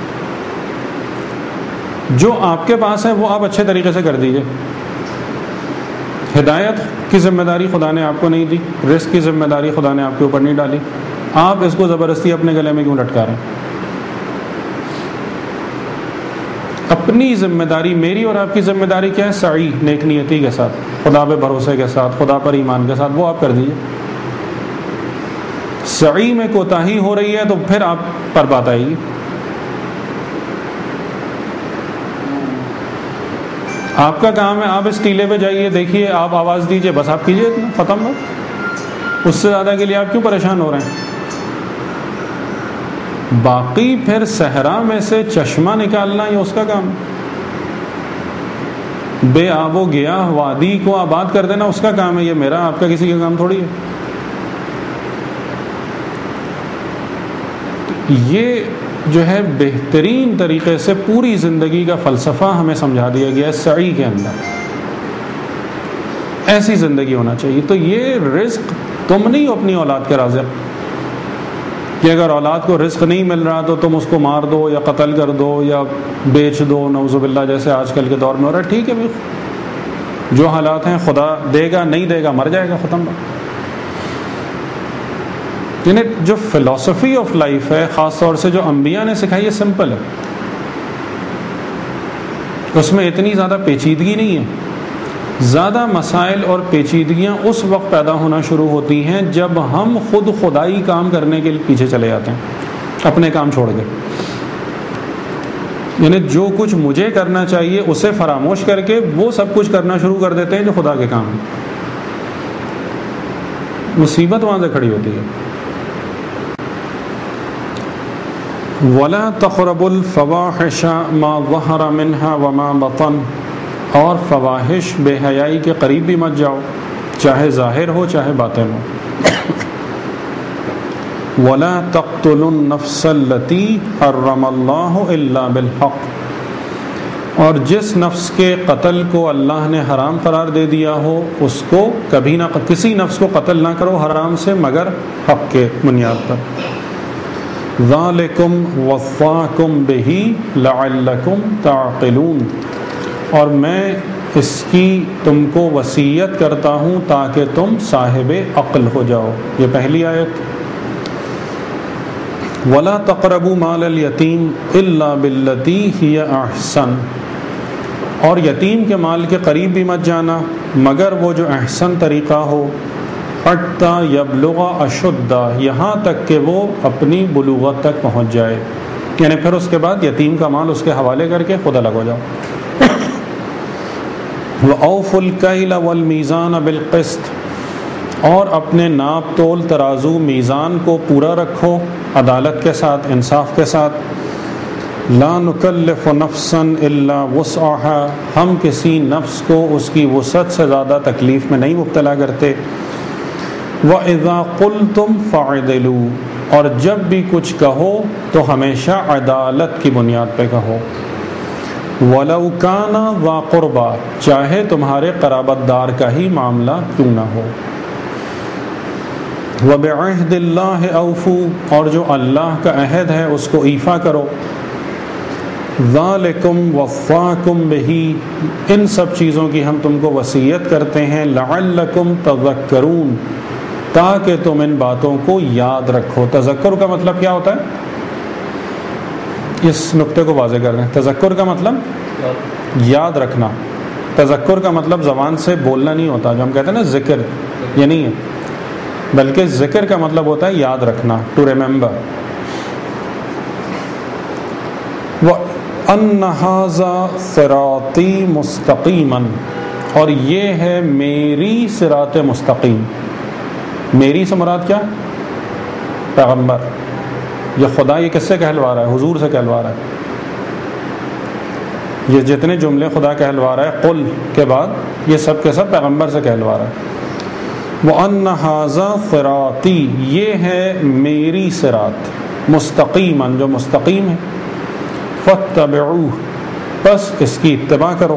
[SPEAKER 1] جو آپ کے پاس ہے وہ آپ اچھے طریقے سے کر دیجئے. ہدایت کی ذمہ داری خدا نے آپ کو نہیں دی، رزق کی ذمہ داری خدا نے آپ کے اوپر نہیں ڈالی، آپ اس کو زبردستی اپنے گلے میں کیوں لٹکا رہے ہیں؟ اپنی ذمہ داری، میری اور آپ کی ذمہ داری کیا ہے؟ سعی، نیک نیتی کے ساتھ، خدا پہ بھروسے کے ساتھ، خدا پر ایمان کے ساتھ، وہ آپ کر دیجئے. سعی میں کوتاہی ہو رہی ہے تو پھر آپ پر بات آئے گی. آپ کا کام ہے آپ اس ٹیلے پہ جائیے، دیکھیے، آپ آواز دیجئے، بس آپ کیجئے، اتنا ختم ہو. اس سے زیادہ کے لیے آپ کیوں پریشان ہو رہے ہیں؟ باقی پھر صحرا میں سے چشمہ نکالنا یہ اس کا کام ہے، بے آب و گیا وادی کو آباد کر دینا اس کا کام ہے، یہ میرا آپ کا کسی کا کام تھوڑی ہے. یہ جو ہے بہترین طریقے سے پوری زندگی کا فلسفہ ہمیں سمجھا دیا گیا ہے سعی کے اندر. ایسی زندگی ہونا چاہیے. تو یہ رزق تم نہیں ہو اپنی اولاد کے رازق، کہ اگر اولاد کو رزق نہیں مل رہا تو تم اس کو مار دو یا قتل کر دو یا بیچ دو، نعوذ باللہ، جیسے آج کل کے دور میں ہو رہا ہے. ٹھیک ہے بھائی، جو حالات ہیں خدا دے گا، نہیں دے گا مر جائے گا، ختم. یعنی جو فلسفی آف لائف ہے خاص طور سے جو انبیاء نے سکھائی ہے سمپل ہے، اس میں اتنی زیادہ پیچیدگی نہیں ہے. زیادہ مسائل اور پیچیدگیاں اس وقت پیدا ہونا شروع ہوتی ہیں جب ہم خود خدائی کام کرنے کے پیچھے چلے جاتے ہیں اپنے کام چھوڑ کے. یعنی جو کچھ مجھے کرنا چاہیے اسے فراموش کر کے وہ سب کچھ کرنا شروع کر دیتے ہیں جو خدا کے کام ہیں. مصیبت وہاں سے کھڑی ہوتی ہے. وَلَا تَقْرَبُوا الْفَوَاحِشَ مَا ظَهَرَ مِنْهَا وَمَا بَطَنَ، اور فواحش بے حیائی کے قریب بھی مت جاؤ، چاہے ظاہر ہو چاہے باطن ہو. وَلَا تَقْتُلُوا النَّفْسَ الَّتِي حَرَّمَ اللَّهُ إِلَّا بِالْحَقِّ، اور جس نفس کے قتل کو اللہ نے حرام قرار دے دیا ہو اس کو کبھی نہ، کسی نفس کو قتل نہ کرو حرام سے مگر حق کے بنیاد پر. ذَلِكُمْ وَصَّاكُمْ بِهِ لَعَلَّكُمْ تَعْقِلُونَ، اور میں اس کی تم کو وصیت کرتا ہوں تاکہ تم صاحب عقل ہو جاؤ. یہ پہلی آیت. وَلَا تَقْرَبُوا مَالَ الْيَتِيمِ إِلَّا بِالَّتِي هِيَ أَحْسَنُ، اور یتیم کے مال کے قریب بھی مت جانا مگر وہ جو احسن طریقہ ہو، حَتَّى يَبْلُغَ أَشُدَّهُ، یہاں تک کہ وہ اپنی بلوغت تک پہنچ جائے، یعنی پھر اس کے بعد یتیم کا مال اس کے حوالے کر کے خود الگ ہو جاؤ۔ وَأَوْفُوا الْكَيْلَ وَالْمِيزَانَ بِالْقِسْطِ، اور اپنے ناپ تول ترازو میزان کو پورا رکھو عدالت کے ساتھ، انصاف کے ساتھ۔ لا نکلف نفسا الا وسعها، ہم کسی نفس کو اس کی وسعت سے زیادہ تکلیف میں نہیں مبتلا کرتے۔ وَإِذَا قُلْتُمْ فَعِدِلُوا، اور جب بھی کچھ کہو تو ہمیشہ عدالت کی بنیاد پہ کہو۔ وَلَوْ كَانَ ذَا قُرْبَى، چاہے تمہارے قرابت دار کا ہی معاملہ کیوں نہ ہو۔ وَبِعَهْدِ اللَّهِ أَوْفُوا، اور جو اللہ کا عہد ہے اس کو ایفا کرو۔ ذَلِكُمْ وَصَّاكُمْ بِهِ، ان سب چیزوں کی ہم تم کو وصیت کرتے ہیں، لَعَلَّكُمْ تَذَكَّرُونَ، تاکہ تم ان باتوں کو یاد رکھو۔ تذکر کا مطلب کیا ہوتا ہے؟ اس نقطے کو واضح کر دیں۔ تذکر کا مطلب یاد رکھنا۔ تذکر کا مطلب زبان سے بولنا نہیں ہوتا، جو ہم کہتے ہیں نا ذکر، یہ نہیں ہے، بلکہ ذکر کا مطلب ہوتا ہے یاد رکھنا، ٹو ریممبر۔ وَأَنَّ هَذَا صِرَاطِي مُسْتَقِيمًا، اور یہ ہے میری صراط مستقیم۔ میری سے مراد کیا؟ پیغمبر۔ یہ خدا یہ کس سے کہلوا رہا ہے؟ حضور سے کہلوا رہا ہے۔ یہ جتنے جملے خدا کہلوا رہا ہے قل کے بعد، یہ سب کے سب پیغمبر سے کہلوا رہا ہے۔ وَأَنَّ هَذَا صِرَاطِي، یہ ہے میری صراط، مستقیماً، جو مستقیم ہے۔ فَاتَّبِعُوهُ، بس اس کی اتباع کرو۔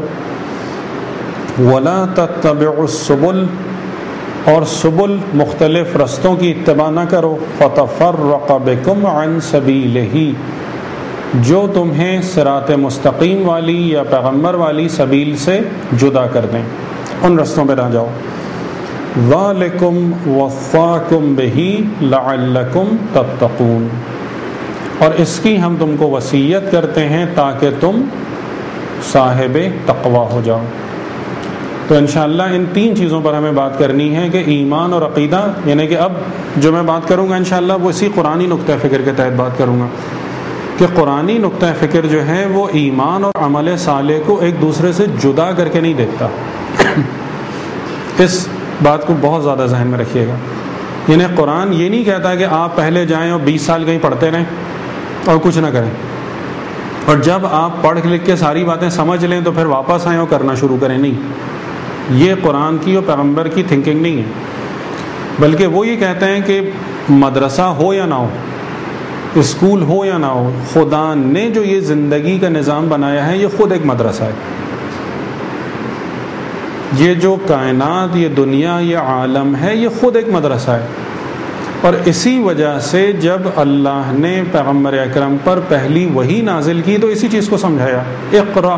[SPEAKER 1] وَلَا تَتَّبِعُوا السُّبُلَ، اور سبل مختلف رستوں کی اتباع نہ کرو۔ فَتَفَرَّقَ بِكُمْ عَنْ سَبِيلِهِ، جو تمہیں صراط مستقیم والی یا پیغمبر والی سبیل سے جدا کر دیں، ان رستوں پہ نہ جاؤ۔ ذَلِكُمْ وَصَّاكُمْ بِهِ لَعَلَّكُمْ تَتَّقُونَ، اور اس کی ہم تم کو وصیت کرتے ہیں تاکہ تم صاحب تقوی ہو جاؤ۔ تو انشاءاللہ ان تین چیزوں پر ہمیں بات کرنی ہے کہ ایمان اور عقیدہ، یعنی کہ اب جو میں بات کروں گا انشاءاللہ وہ اسی قرآنی نقطہ فکر کے تحت بات کروں گا کہ قرآنی نقطہ فکر جو ہے وہ ایمان اور عمل صالح کو ایک دوسرے سے جدا کر کے نہیں دیکھتا۔ اس بات کو بہت زیادہ ذہن میں رکھیے گا۔ یعنی قرآن یہ نہیں کہتا کہ آپ پہلے جائیں اور 20 سال کہیں پڑھتے رہیں اور کچھ نہ کریں، اور جب آپ پڑھ لکھ کے ساری باتیں سمجھ لیں تو پھر واپس آئیں اور کرنا شروع کریں۔ نہیں، یہ قرآن کی اور پیغمبر کی تھنکنگ نہیں ہے، بلکہ وہ یہ کہتے ہیں کہ مدرسہ ہو یا نہ ہو، اسکول ہو یا نہ ہو، خدا نے جو یہ زندگی کا نظام بنایا ہے یہ خود ایک مدرسہ ہے۔ یہ جو کائنات، یہ دنیا، یہ عالم ہے، یہ خود ایک مدرسہ ہے۔ اور اسی وجہ سے جب اللہ نے پیغمبر اکرم پر پہلی وحی نازل کی تو اسی چیز کو سمجھایا، اقرا،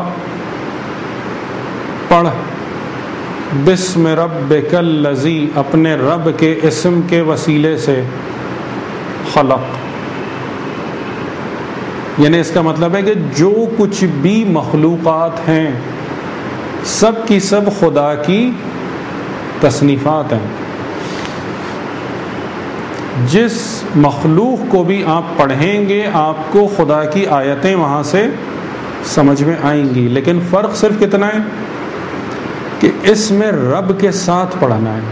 [SPEAKER 1] پڑھ، بسم ربک الذی، اپنے رب کے اسم کے وسیلے سے، خلق، یعنی اس کا مطلب ہے کہ جو کچھ بھی مخلوقات ہیں سب کی سب خدا کی تصنیفات ہیں۔ جس مخلوق کو بھی آپ پڑھیں گے آپ کو خدا کی آیتیں وہاں سے سمجھ میں آئیں گی، لیکن فرق صرف کتنا ہے کہ اس میں رب کے ساتھ پڑھنا ہے،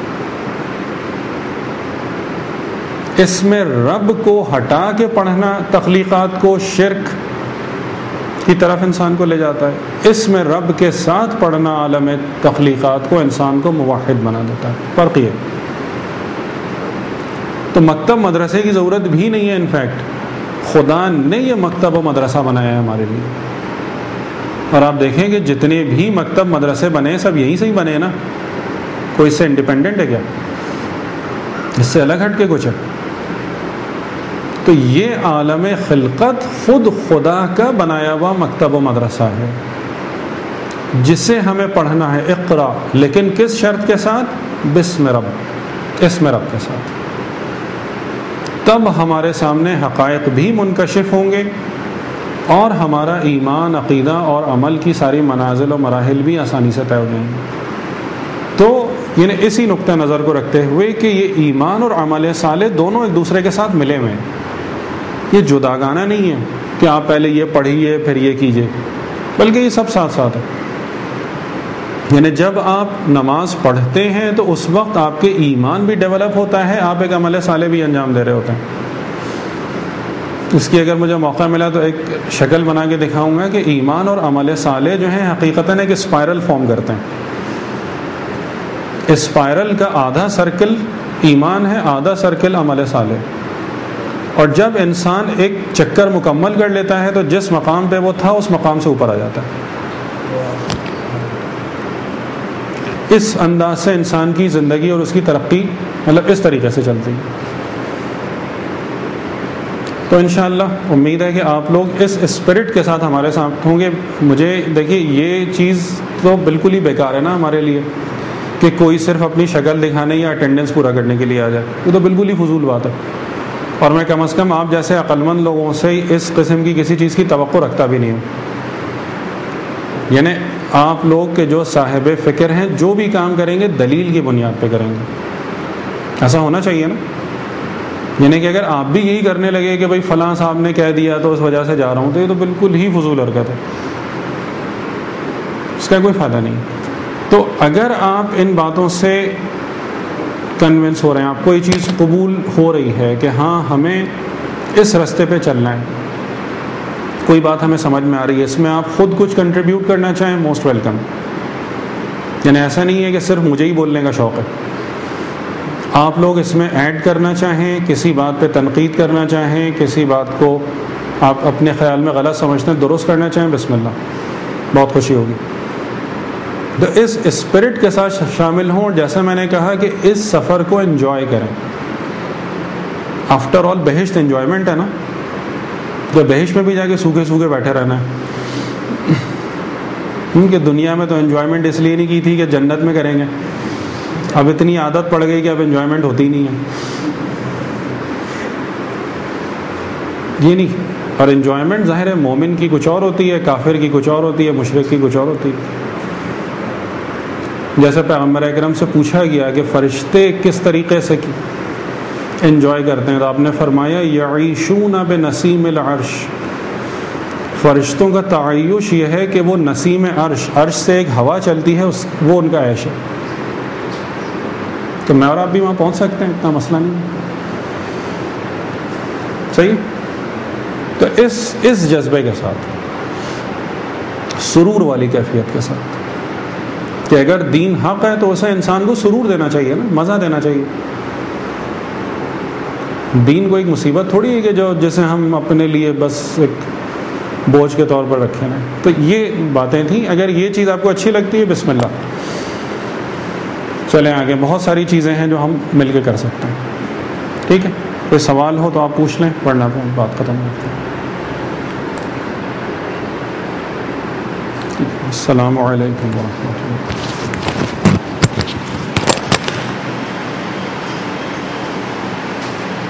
[SPEAKER 1] اس میں رب کو ہٹا کے پڑھنا تخلیقات کو شرک کی طرف انسان کو لے جاتا ہے، اس میں رب کے ساتھ پڑھنا عالم تخلیقات کو انسان کو موحد بنا دیتا ہے۔ فرق یہ، تو مکتب مدرسے کی ضرورت بھی نہیں ہے، انفیکٹ خدا نے یہ مکتب و مدرسہ بنایا ہے ہمارے لیے۔ اور آپ دیکھیں کہ جتنے بھی مکتب مدرسے بنے سب یہیں سے ہی بنے نا، کوئی اس سے انڈیپینڈنٹ ہے کیا؟ اس سے الگ ہٹ کے کچھ ہے؟ تو یہ عالم خلقت خود خدا کا بنایا ہوا مکتب و مدرسہ ہے جسے ہمیں پڑھنا ہے، اقرا، لیکن کس شرط کے ساتھ؟ بسم رب، اسم رب کے ساتھ۔ تب ہمارے سامنے حقائق بھی منکشف ہوں گے اور ہمارا ایمان، عقیدہ اور عمل کی ساری منازل و مراحل بھی آسانی سے طے ہو جائیں گے۔ تو یعنی اسی نقطہ نظر کو رکھتے ہوئے کہ یہ ایمان اور عمل صالح دونوں ایک دوسرے کے ساتھ ملے ہوئے ہیں، یہ جداگانہ نہیں ہے کہ آپ پہلے یہ پڑھیے پھر یہ کیجیے، بلکہ یہ سب ساتھ ساتھ ہے۔ یعنی جب آپ نماز پڑھتے ہیں تو اس وقت آپ کے ایمان بھی ڈیولپ ہوتا ہے، آپ ایک عمل صالح بھی انجام دے رہے ہوتے ہیں۔ اس کی اگر مجھے موقع ملا تو ایک شکل بنا کے دکھاؤں گا کہ ایمان اور عمل صالح جو ہیں حقیقتاً ایک اسپائرل فارم کرتے ہیں۔ اسپائرل کا آدھا سرکل ایمان ہے، آدھا سرکل عمل صالح، اور جب انسان ایک چکر مکمل کر لیتا ہے تو جس مقام پہ وہ تھا اس مقام سے اوپر آ جاتا ہے۔ اس انداز سے انسان کی زندگی اور اس کی ترقی مطلب اس طریقے سے چلتی ہے۔ تو انشاءاللہ امید ہے کہ آپ لوگ اس اسپرٹ کے ساتھ ہمارے ساتھ ہوں گے۔ مجھے دیکھیے یہ چیز تو بالکل ہی بیکار ہے نا ہمارے لیے کہ کوئی صرف اپنی شکل دکھانے یا اٹینڈنس پورا کرنے کے لیے آ جائے، یہ تو بالکل ہی فضول بات ہے، اور میں کم از کم آپ جیسے عقل مند لوگوں سے اس قسم کی کسی چیز کی توقع رکھتا بھی نہیں ہوں۔ یعنی آپ لوگ کے جو صاحب فکر ہیں جو بھی کام کریں گے دلیل کی بنیاد پہ کریں گے، ایسا ہونا چاہیے نا۔ یعنی کہ اگر آپ بھی یہی کرنے لگے کہ بھائی فلاں صاحب نے کہہ دیا تو اس وجہ سے جا رہا ہوں، تو یہ تو بالکل ہی فضول حرکت ہے، اس کا کوئی فائدہ نہیں۔ تو اگر آپ ان باتوں سے کنونس ہو رہے ہیں، آپ کو یہ چیز قبول ہو رہی ہے کہ ہاں ہمیں اس راستے پہ چلنا ہے، کوئی بات ہمیں سمجھ میں آ رہی ہے، اس میں آپ خود کچھ کنٹریبیوٹ کرنا چاہیں، موسٹ ویلکم۔ یعنی ایسا نہیں ہے کہ صرف مجھے ہی بولنے کا شوق ہے، آپ لوگ اس میں ایڈ کرنا چاہیں، کسی بات پہ تنقید کرنا چاہیں، کسی بات کو آپ اپنے خیال میں غلط سمجھتے ہیں درست کرنا چاہیں، بسم اللہ، بہت خوشی ہوگی۔ تو اس اسپرٹ کے ساتھ شامل ہوں، جیسا میں نے کہا کہ اس سفر کو انجوائے کریں۔ آفٹر آل بہشت انجوائمنٹ ہے نا، تو بہشت میں بھی جا کے سوکھے سوکھے بیٹھے رہنا ہے، کیونکہ دنیا میں تو انجوائمنٹ اس لیے نہیں کی تھی کہ جنت میں کریں گے، اب اتنی عادت پڑ گئی کہ اب انجوائمنٹ ہوتی نہیں ہے، یہ نہیں۔ اور انجوائمنٹ ظاہر ہے مومن کی کچھ اور ہوتی ہے، کافر کی کچھ اور ہوتی ہے، مشرک کی کچھ اور ہوتی ہے۔ جیسے پیغمبر اکرم سے پوچھا گیا کہ فرشتے کس طریقے سے انجوائے کرتے ہیں، تو آپ نے فرمایا یعیشون بنسیم العرش، فرشتوں کا تعیش یہ ہے کہ وہ نسیم عرش، عرش سے ایک ہوا چلتی ہے، وہ ان کا عیش ہے۔ تو میں اور آپ بھی وہاں پہنچ سکتے ہیں، اتنا مسئلہ نہیں ہے، صحیح۔ تو اس جذبے کے ساتھ، سرور والی کیفیت کے ساتھ کہ اگر دین حق ہے تو اسے انسان کو سرور دینا چاہیے نا، مزہ دینا چاہیے۔ دین کو ایک مصیبت تھوڑی ہے کہ جسے ہم اپنے لیے بس ایک بوجھ کے طور پر رکھے نا۔ تو یہ باتیں تھیں، اگر یہ چیز آپ کو اچھی لگتی ہے بسم اللہ، چلیں آگے۔ بہت ساری چیزیں ہیں جو ہم مل کے کر سکتے ہیں، ٹھیک ہے۔ کوئی سوال ہو تو آپ پوچھ لیں، ورنہ بات ختم کرتے ہیں۔ السلام علیکم ورحمۃ اللہ۔